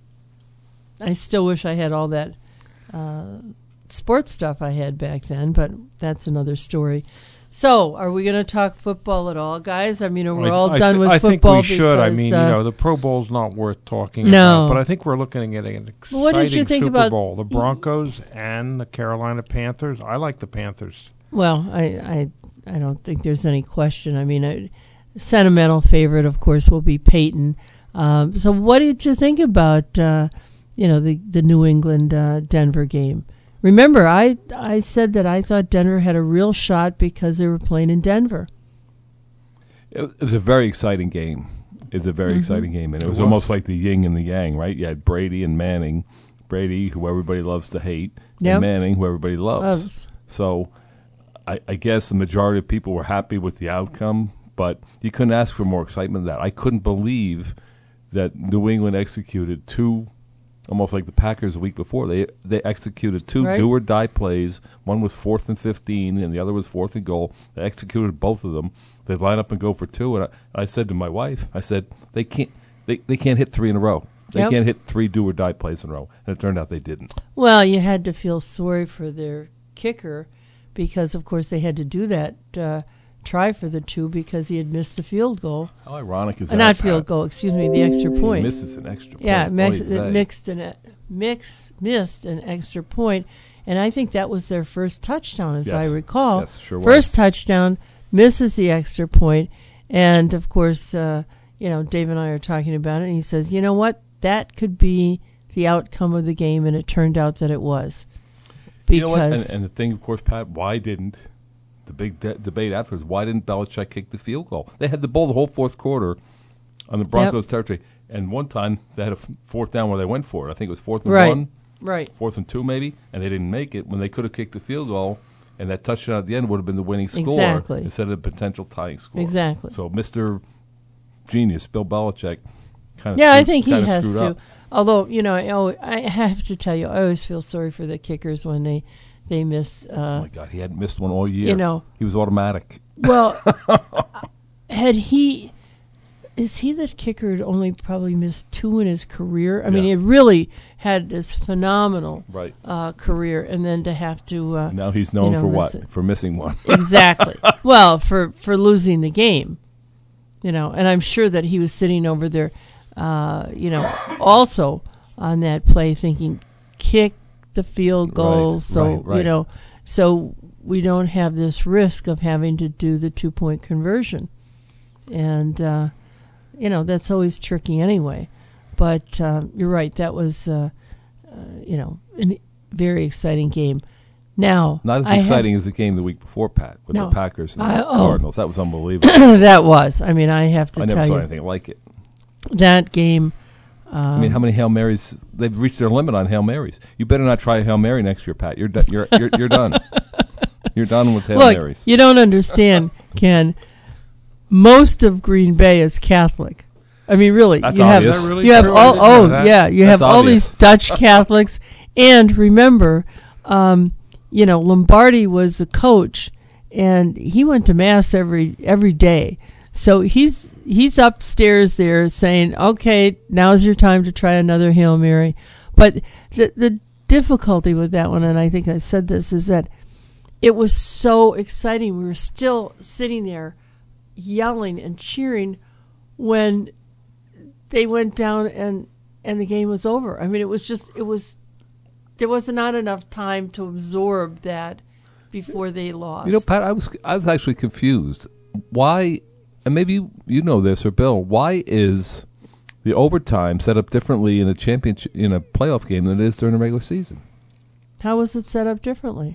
I still wish I had all that uh, sports stuff I had back then, but that's another story. So, are we going to talk football at all, guys? I mean, are we I, all I done th- with I football? think we should. I because, mean, uh, you know, the Pro Bowl's not worth talking No. about, but I think we're looking at an exciting What did you think Super about- Bowl. The Broncos and the Carolina Panthers. I like the Panthers. Well, I, I, I don't think there's any question. I mean, a sentimental favorite, of course, will be Peyton. Um, so, what did you think about, uh, you know, the the New England uh, Denver game? Remember, I I said that I thought Denver had a real shot because they were playing in Denver. It it was a very exciting game. It's a very Mhm. exciting game, and it It was, was. almost like the yin and the yang, right? You had Brady and Manning. Brady, who everybody loves to hate, Yep. and Manning, who everybody loves. Loves. So, I, I guess the majority of people were happy with the outcome, but you couldn't ask for more excitement than that. I couldn't believe that New England executed two, almost like the Packers the week before. They they executed two Right. do or die plays. One was fourth and fifteen, and the other was fourth and goal. They executed both of them. They line up and go for two. And I, I said to my wife, I said they can't they, they can't hit three in a row. They Yep. can't hit three do or die plays in a row. And it turned out they didn't. Well, you had to feel sorry for their kicker because, of course, they had to do that, uh, try for the two because he had missed the field goal. How ironic is Uh, that? Not Pat? field goal, excuse me, the extra point. He misses an extra point. Yeah, mix, Oy vey. mixed an, uh, mix, missed an extra point, and I think that was their first touchdown, as Yes. I recall. Yes, sure was. First touchdown, misses the extra point, and of course, uh, you know, Dave and I are talking about it, and he says, you know what, that could be the outcome of the game, and it turned out that it was. Because You know what? And, and the thing, of course, Pat, why didn't the big de- debate afterwards? Why didn't Belichick kick the field goal? They had the ball the whole fourth quarter on the Broncos' territory, and one time they had a f- fourth down where they went for it. I think it was fourth and Right. one, Right. fourth and two, maybe, and they didn't make it when they could have kicked the field goal, and that touchdown at the end would have been the winning score Exactly. instead of the potential tying score. Exactly. So, Mister Genius, Bill Belichick, kind of yeah, I think he has to. Up. Although, you know, I, al- I have to tell you, I always feel sorry for the kickers when they they miss. Uh, Oh my God, he hadn't missed one all year. You know, he was automatic. Well, had he, is he the kicker who only probably missed two in his career? I mean, Yeah. he really had this phenomenal Right. uh, career, and then to have to uh, Now he's known you know, for miss what? it. For missing one. Exactly. Well, for for losing the game, you know, and I'm sure that he was sitting over there, uh, you know, also on that play thinking, kick the field goal, Right, so right, right. you know, so we don't have this risk of having to do the two point conversion, and uh, you know that's always tricky anyway. But uh, you're right, that was uh, uh, you know a very exciting game. Now, Not as I have- exciting as the game the week before, Pat, with No. the Packers and I- the oh. Cardinals. That was unbelievable. That was. I mean, I have to I never tell saw you, anything like it. that game. Um, I mean, how many Hail Marys? They've reached their limit on Hail Marys. You better not try a Hail Mary next year, Pat. You're do- you're, you're you're done. You're done with Hail Look, Marys. you don't understand, Ken. Most of Green Bay is Catholic. I mean, really, That's you obvious. have Is that really you have true? all I didn't know oh that. yeah, you That's have all obvious. these Dutch Catholics, and remember, um, you know, Lombardi was the coach, and he went to mass every every day. So he's he's upstairs there saying, "Okay, now's your time to try another Hail Mary." But the the difficulty with that one, and I think I said this, is that it was so exciting. We were still sitting there yelling and cheering when they went down and and the game was over. I mean, it was just it was there was not enough time to absorb that before they lost. You know, Pat, I was I was actually confused. Why? And maybe you, you know this, or Bill. Why is the overtime set up differently in a championship in a playoff game than it is during the regular season? How was it set up differently?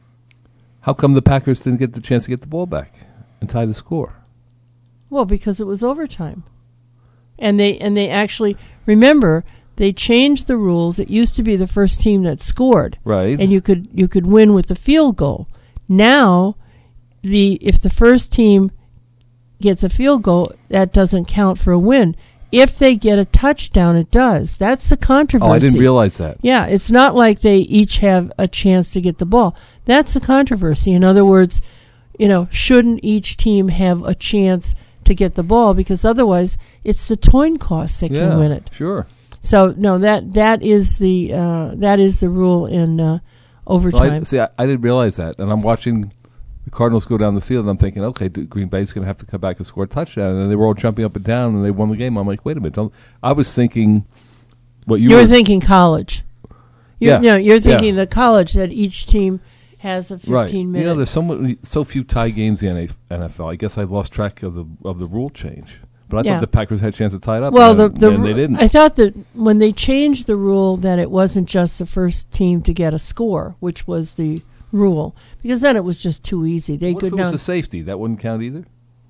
How come the Packers didn't get the chance to get the ball back and tie the score? Well, because it was overtime. And they and they actually remember they changed the rules. It used to be the first team that scored. Right. And you could you could win with the field goal. Now the if the first team gets a field goal, that doesn't count for a win. if they get a touchdown, it does. That's the controversy. Oh, I didn't realize that. Yeah, it's not like they each have a chance to get the ball. That's the controversy. In other words, you know, shouldn't each team have a chance to get the ball? Because otherwise, it's the coin cost that yeah, can win it. Sure. So no, that that is the uh, that is the rule in uh, overtime. Well, I, see, I, I didn't realize that, and I'm watching the Cardinals go down the field, and I'm thinking, okay, Green Bay's going to have to come back and score a touchdown, and then they were all jumping up and down, and they won the game. I'm like, wait a minute, don't, I was thinking what you you're were thinking college. You're, yeah, no, you're thinking yeah. the college that each team has a fifteen right. minute. You know, there's so many, so few tie games in the N F L. I guess I lost track of the of the rule change. But I yeah. thought the Packers had a chance to tie it up. Well, and, the, the and they didn't. I thought that when they changed the rule that it wasn't just the first team to get a score, which was the rule, because then it was just too easy. They what could if it was not, a safety? That wouldn't count either?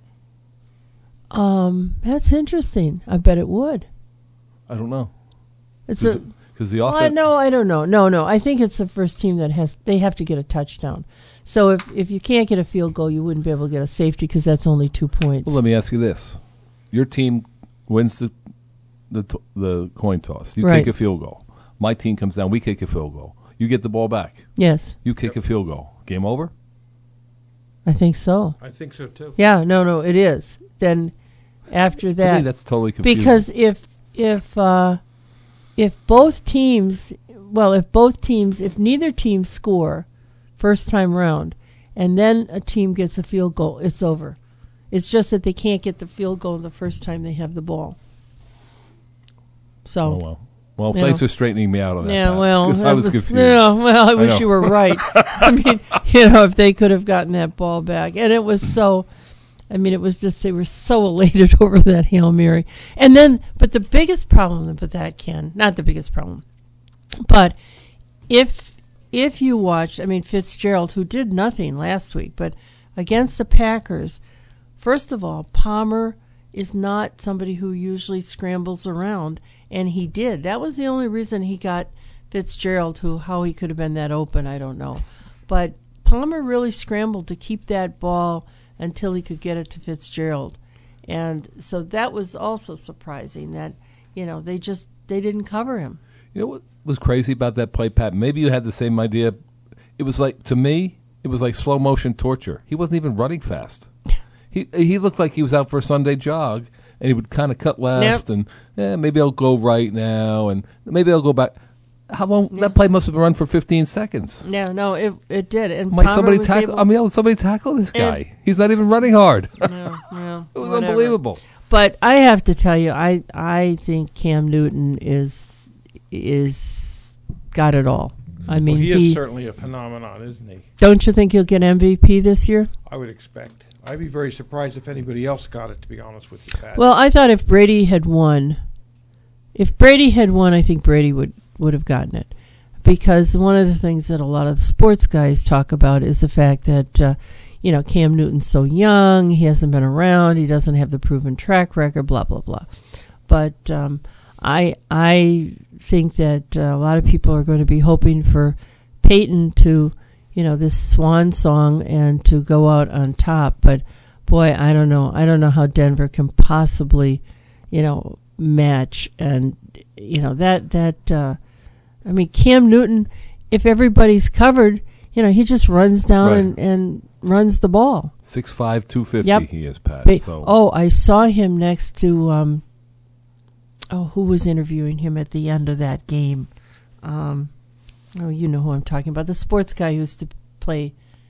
Um, that's interesting. I bet it would. I don't know. It's Cause a because the well, offense. no, I don't know. No, no. I think it's the first team that has. They have to get a touchdown. So if if you can't get a field goal, you wouldn't be able to get a safety because that's only two points. Well, let me ask you this: your team wins the the t- the coin toss. You right. kick a field goal. My team comes down. We kick a field goal. You get the ball back. Yes. You kick yep. a field goal. Game over? I think so. I think so too. Yeah. No. No. It is. Then after that, to me, that's totally confusing. Because if if uh, if both teams, well, if both teams, if neither team score first time round, and then a team gets a field goal, it's over. It's just that they can't get the field goal the first time they have the ball. So, oh, well, well, thanks know. for straightening me out on that. Yeah, Pat, well, I was, was confused. Yeah, well, I, I wish know. you were right. I mean, you know, if they could have gotten that ball back, and it was so. I mean, it was just they were so elated over that Hail Mary, and then, but the biggest problem with that, Ken, not the biggest problem, but if if you watched, I mean, Fitzgerald, who did nothing last week, but against the Packers. First of all, Palmer is not somebody who usually scrambles around, and he did. That was the only reason he got Fitzgerald, who how he could have been that open, I don't know. But Palmer really scrambled to keep that ball until he could get it to Fitzgerald. And so that was also surprising that, you know, they just they didn't cover him. You know what was crazy about that play, Pat? Maybe you had the same idea. It was like, to me, it was like slow motion torture. He wasn't even running fast. He he looked like he was out for a Sunday jog, and he would kind of cut left, yep. and eh, maybe I'll go right now, and maybe I'll go back. How long? Yeah. That play must have run for fifteen seconds. Yeah, no, it it did. And Mike, somebody tackle. I mean, somebody tackle this guy. He's not even running hard. No, no, it was whatever. unbelievable. But I have to tell you, I I think Cam Newton is is got it all. I mean, well, he, he is certainly a phenomenon, isn't he? Don't you think he'll get M V P this year? I would expect. I'd be very surprised if anybody else got it, to be honest with you, Pat. Well, I thought if Brady had won, if Brady had won, I think Brady would, would have gotten it. Because one of the things that a lot of the sports guys talk about is the fact that, uh, you know, Cam Newton's so young, he hasn't been around, he doesn't have the proven track record, blah, blah, blah. But um, I I think that uh, a lot of people are going to be hoping for Peyton to, you know, this swan song and to go out on top. But, boy, I don't know. I don't know how Denver can possibly, you know, match. And, you know, that, that uh, I mean, Cam Newton, if everybody's covered, you know, he just runs down right. and, and runs the ball. six five, two fifty Yep. he is, Pat. Ba- so. Oh, I saw him next to, um, oh, who was interviewing him at the end of that game? Um Oh, you know who I'm talking about. The sports guy who used to play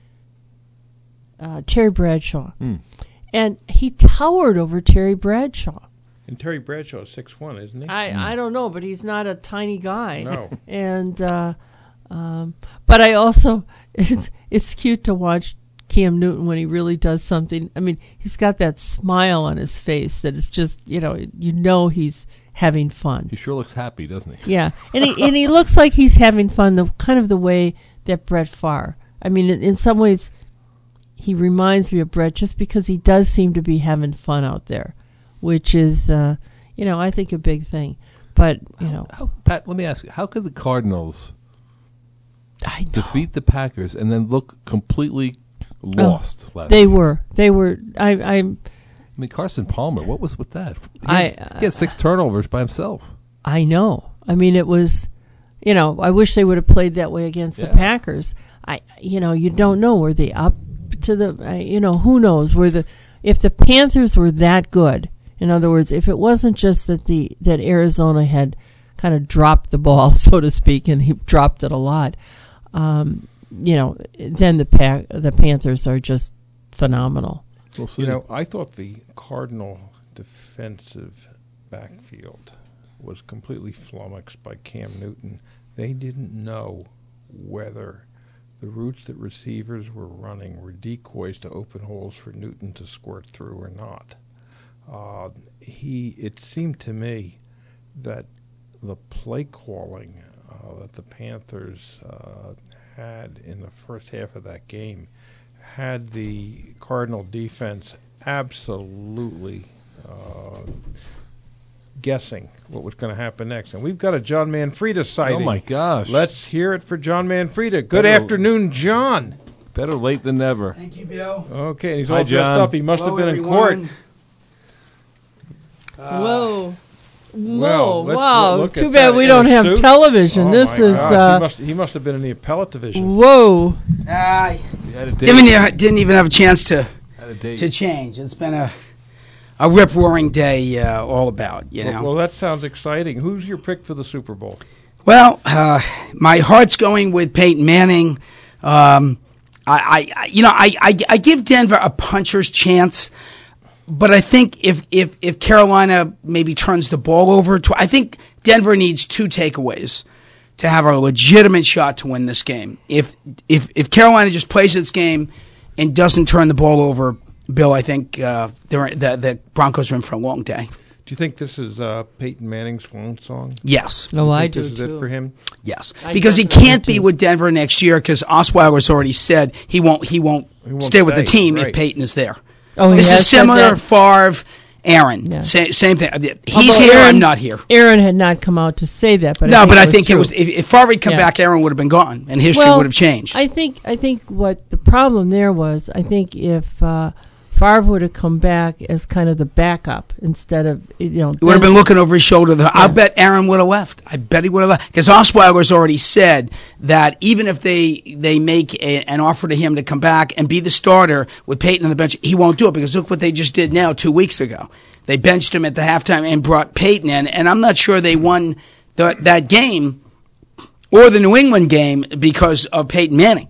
uh, Terry Bradshaw. Mm. And he towered over Terry Bradshaw. And Terry Bradshaw is six one, isn't he? I, Mm. I don't know, but he's not a tiny guy. No. And, uh, um, but I also, it's, it's cute to watch Cam Newton when he really does something. I mean, he's got that smile on his face that is just, you know, you know he's having fun. He sure looks happy, doesn't he? Yeah, and he and he looks like he's having fun, the kind of the way that Brett Favre. I mean, in, in some ways, he reminds me of Brett just because he does seem to be having fun out there, which is, uh, you know, I think a big thing. But you how, know, how, Pat, let me ask you: how could the Cardinals I know. defeat the Packers and then look completely lost? Oh, last they week? were, they were. I, I'm, I mean, Carson Palmer, what was with that? He I, had, uh, he had six turnovers by himself. I know. I mean, it was, you know, I wish they would have played that way against Yeah. the Packers. I, you know, you don't know. Were they up to the, uh, you know, who knows? Were the, if the Panthers were that good, in other words, if it wasn't just that the, that Arizona had kind of dropped the ball, so to speak, and he dropped it a lot, um, you know, then the pack, the Panthers are just phenomenal. We'll see. You know, I thought the Cardinal defensive backfield was completely flummoxed by Cam Newton. They didn't know whether the routes that receivers were running were decoys to open holes for Newton to squirt through or not. Uh, he, it seemed to me that the play calling uh, that the Panthers uh, had in the first half of that game had the Cardinal defense absolutely uh, guessing what was going to happen next. And we've got a John Manfreda sighting. Oh, my gosh. Let's hear it for John Manfreda. Good Better- afternoon, John. Better late than never. Thank you, Bill. Okay, and he's Hi, all dressed John. up. He must Hello, have been everyone. in court. Uh, Whoa. Whoa, Well, let's wow. look Too at bad that we in don't a have suit. television. Oh, This my is, gosh. uh, he, must, he must have been in the appellate division. whoa. I had a date. didn't, even- didn't even have a chance to Had a date. to change. It's been a a rip roaring day uh, all about, you know. Well, well, that sounds exciting. Who's your pick for the Super Bowl? Well, uh, my heart's going with Peyton Manning. Um, I, I, you know, I, I, I give Denver a puncher's chance, but I think if, if, if Carolina maybe turns the ball over, to, I think Denver needs two takeaways to have a legitimate shot to win this game. If if if Carolina just plays its game and doesn't turn the ball over, Bill, I think uh, they're, the the Broncos are in for a long day. Do you think this is uh, Peyton Manning's swan song? Yes. Do Oh, you I think do, This is too. it for him. Yes, I because he definitely can't be do. with Denver next year because Osweiler's already said he won't he won't, He won't stay with the stay, team right. if Peyton is there. Oh, he this has is said similar that? Favre, Aaron. Yeah. Sa- same thing. He's Although here, Aaron- I'm not here. Aaron had not come out to say that, but no, I think but it I was think true. it was if, if Favre had come Yeah. back, Aaron would have been gone, and history Well, would have changed. I think I think what the problem there was, I think if uh, Favre would have come back as kind of the backup instead of you know, He would have then- been looking over his shoulder. The, I bet Aaron would have left. I bet he would have left. Because Osweiler's already said that even if they they make a, an offer to him to come back and be the starter with Peyton on the bench, he won't do it because look what they just did now two weeks ago. They benched him at the halftime and brought Peyton in, and I'm not sure they won the, that game or the New England game because of Peyton Manning.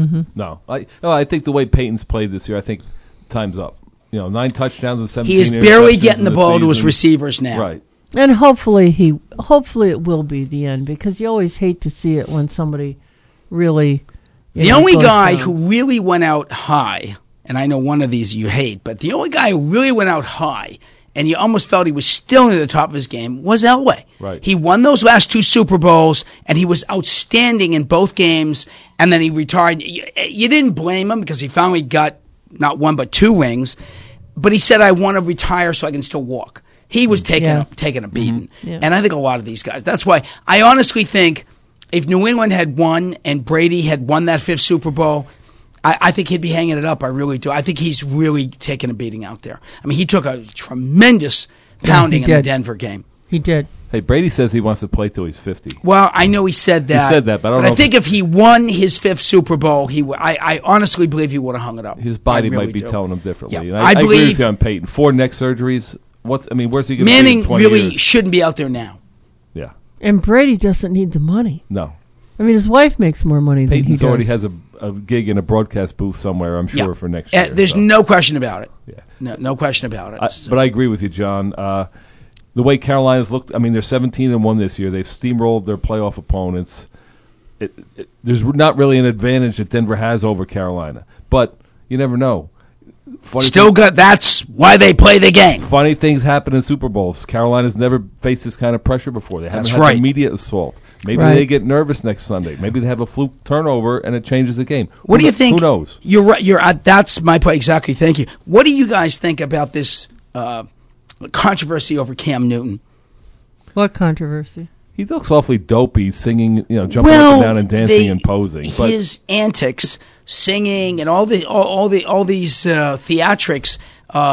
No, I no, I think the way Peyton's played this year, I think time's up. You know, nine touchdowns and seventeen. He is barely interceptions getting the in ball to his season. receivers now. Right. And hopefully he, hopefully it will be the end because you always hate to see it when somebody really. you The know, only goes guy down. who really went out high, and I know one of these you hate, but the only guy who really went out high, and you almost felt he was still near the top of his game, was Elway. Right. He won those last two Super Bowls, and he was outstanding in both games, and then he retired. You, you didn't blame him because he finally got not one but two rings, but he said, I want to retire so I can still walk. He was taking, Yeah. a, taking a beating. Yeah. And I think a lot of these guys, that's why I honestly think if New England had won and Brady had won that fifth Super Bowl, I, I think he'd be hanging it up. I really do. I think he's really taking a beating out there. I mean, he took a tremendous pounding he in the did. Denver game. He did. Hey, Brady says he wants to play till he's fifty. Well, I know he said that. said that, but I don't know I if- think if he won his fifth Super Bowl, he w- I, I honestly believe he would have hung it up. His body I really might be do. telling him differently. Yeah. And I I, I agree believe- with you on Peyton. Four neck surgeries. What's I mean? Where's he going to be Manning in twenty really years? shouldn't be out there now. Yeah. And Brady doesn't need the money. No. I mean, his wife makes more money than he Peyton's does. already has a, a gig in a broadcast booth somewhere, I'm sure, Yeah. for next Uh, year. there's so. no question about it. Yeah. No, no question about it. I, but I agree with you, John. Uh, the way Carolina's looked, I mean, they're seventeen and one this year. They've steamrolled their playoff opponents. It, it, there's not really an advantage that Denver has over Carolina, but you never know. Funny Still thing- good. That's why they play the game. Funny things happen in Super Bowls. Carolina's never faced this kind of pressure before. They haven't That's had right. the immediate assault. Maybe Right. they get nervous next Sunday. Maybe they have a fluke turnover and it changes the game. What Who do you kn- think? Who knows? You're right. You're. Uh, that's my point. Exactly. Thank you. What do you guys think about this uh, controversy over Cam Newton? What controversy? He looks awfully dopey, singing, you know, jumping up Well, and down and dancing they- and posing. But his antics, singing, and all the all, all the all these uh, theatrics uh,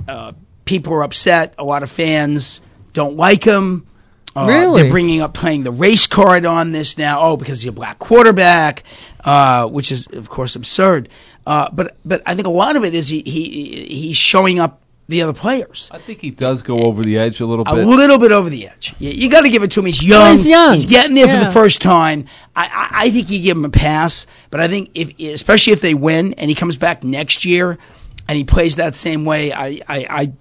uh, people are upset. A lot of fans don't like him. Uh, Really? They're bringing up playing the race card on this now. Oh, because he's a black quarterback, uh, which is, of course, absurd. Uh, but but I think a lot of it is he, he he's showing up the other players. I think he does go over the edge a little A bit. little bit over the edge. You, you got to give it to him. He's young. Well, he's young. He's getting there for Yeah. the first time. I, I, I think you give him a pass. But I think if, especially if they win and he comes back next year and he plays that same way, I, I, I,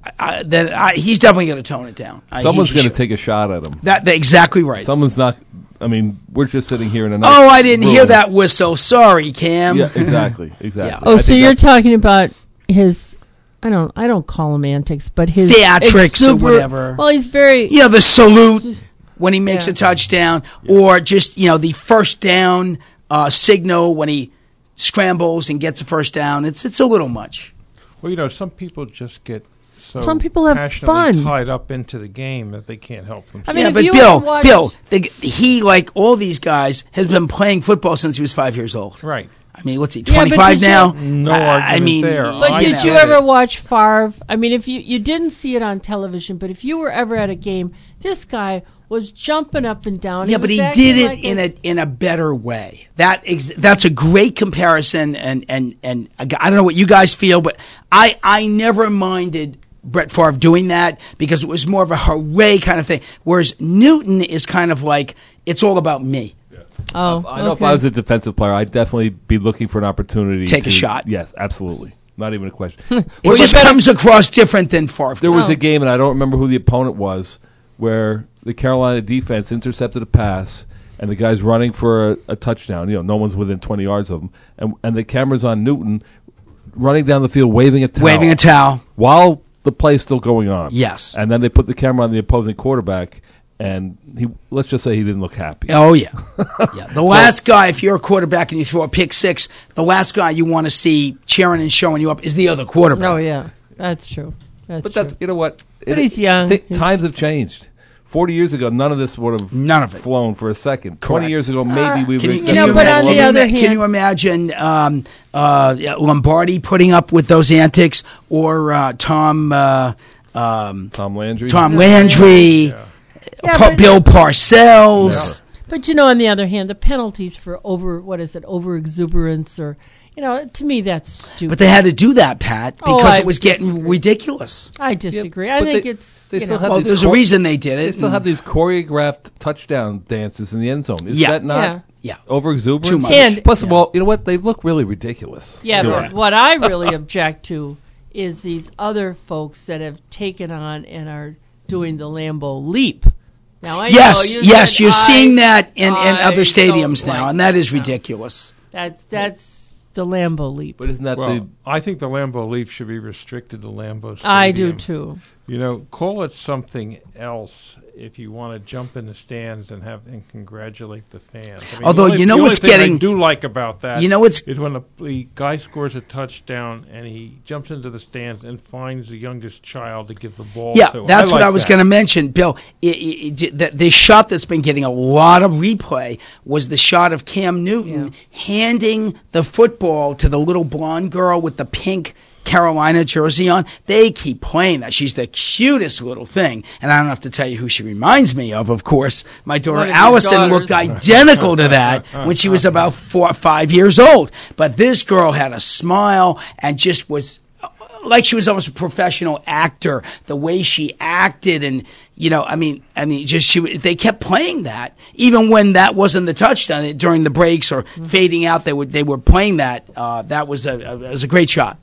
I then I, he's definitely going to tone it down. I- Someone's he going to should. take a shot at him. That, that exactly right. Someone's not. I mean, we're just sitting here in a nice Oh, I didn't room. hear that whistle. Sorry, Cam. Yeah, exactly, exactly. Oh, I so think you're that's- talking about his? I don't. I don't call him antics, but his Theatrics or exuber- whatever. Well, he's very. You know, the salute when he makes Yeah. a touchdown, or just, you know, the first down uh, signal when he scrambles and gets a first down. It's it's a little much. Well, you know, some people just get so Some people have passionately fun. tied up into the game that they can't help themselves. I mean, yeah, if but you Bill, ever watched- Bill, the, he, like all these guys, has been playing football since he was five years old. Right. I mean, what's he, Yeah, but twenty-five did you- now? No Uh, argument I mean, there. But I did know. you ever watch Favre? I mean, if you you didn't see it on television, but if you were ever at a game, this guy was jumping up and down. Yeah, but was he acting did it like in a in a better way. That ex- that's a great comparison, and and and I don't know what you guys feel, but I I never minded Brett Favre doing that because it was more of a hooray kind of thing. Whereas Newton is kind of like it's all about me. Oh, I know if okay. I was a defensive player, I'd definitely be looking for an opportunity. Take a to, shot. Yes, absolutely. Not even a question. It just comes across different than Favre. There was Oh. a game, and I don't remember who the opponent was, where the Carolina defense intercepted a pass, and the guy's running for a, a touchdown. You know, no one's within twenty yards of him, and and the camera's on Newton, running down the field, waving a towel, Waving a towel. while the play's still going on. Yes. and then they put the camera on the opposing quarterback, and he let's just say he didn't look happy. Oh yeah, yeah. The last guy, if you're a quarterback and you throw a pick six, the last guy you want to see cheering and showing you up is the other quarterback. Oh yeah, that's true. That's But true. that's you know what? But he's young. thi- He's- times have changed. Forty years ago, none of this would have None of it. flown for a second. Twenty Correct. years ago, maybe we would. Can you, accept can you it. but on imagine, the other can hand- you imagine um, uh, yeah, Lombardi putting up with those antics, or uh, Tom uh, um, Tom Landry. Tom Landry, Yeah, Pa- but- Bill Parcells? But you know, on the other hand, the penalties for over what is it, over exuberance, or you know, to me that's stupid. But they had to do that, Pat, Oh, because I it was getting ridiculous. I disagree. I but think they- it's they you still know, have Well, these there's a chor- reason they did it. They still and- have these choreographed touchdown dances in the end zone. Is Yeah. that not Yeah. Yeah. over exuberance? Too much. And- Plus, of all, you know what? They look really ridiculous. yeah. doing But it. what I really object to is these other folks that have taken on and are doing the Lambeau leap. Now I Yes, know you yes, said you're I- seeing that in, in I other stadiums don't now, like and that is No. ridiculous. That's that's the Lambeau leap. But isn't that Well, the? I think the Lambeau Leap should be restricted to Lambeau Stadium. I do too. You know, call it something else if you want to jump in the stands and have and congratulate the fans. I mean, Although, the only, you know the only what's thing getting- I do like about that. You know what's- is when the, the guy scores a touchdown and he jumps into the stands and finds the youngest child to give the ball Yeah, to. that's what like I was that. going to mention, Bill. It, it, it, the, the shot that's been getting a lot of replay was the shot of Cam Newton handing the football to the little blonde girl with the pink Carolina jersey on. They keep playing that. She's the cutest little thing. And I don't have to tell you who she reminds me of, of course. My daughter One of your Allison looked daughters. identical to that when she was about four or five years old. But this girl had a smile and just was like she was almost a professional actor, the way she acted. And, you know, I mean, I mean, just she, they kept playing that even when that wasn't the touchdown during the breaks or fading out. They were, they were playing that. Uh, that was a, a, it was a great shot.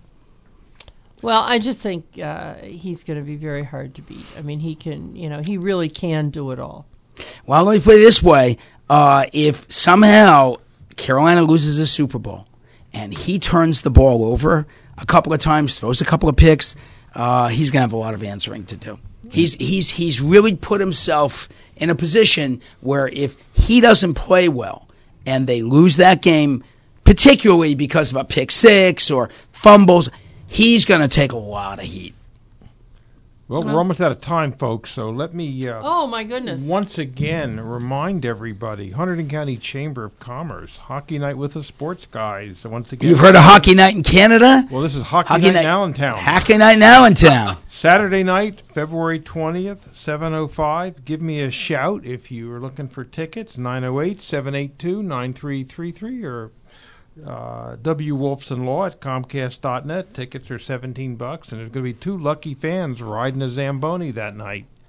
Well, I just think uh, he's going to be very hard to beat. I mean, he can, you know, he really can do it all. Well, let me put it this way. Uh, if somehow Carolina loses a Super Bowl and he turns the ball over a couple of times, throws a couple of picks, uh, he's going to have a lot of answering to do. He's, he's, he's really put himself in a position where if he doesn't play well and they lose that game, particularly because of a pick six or fumbles, he's going to take a lot of heat. Well, we're Oh. almost out of time, folks, so let me uh, Oh, my goodness. once again remind everybody, Hunterdon County Chamber of Commerce, Hockey Night with the Sports Guys. Once again, You've heard of Hockey Night in Canada? Well, this is Hockey, Hockey Night, Night- in Allentown. Hockey Night in Allentown. Saturday night, February twentieth, seven oh five. Give me a shout if you are looking for tickets, nine oh eight, seven eight two, nine three three three, or uh, W. Wolfson Law at Comcast dot net. Tickets are seventeen bucks, and there's going to be two lucky fans riding a Zamboni that night.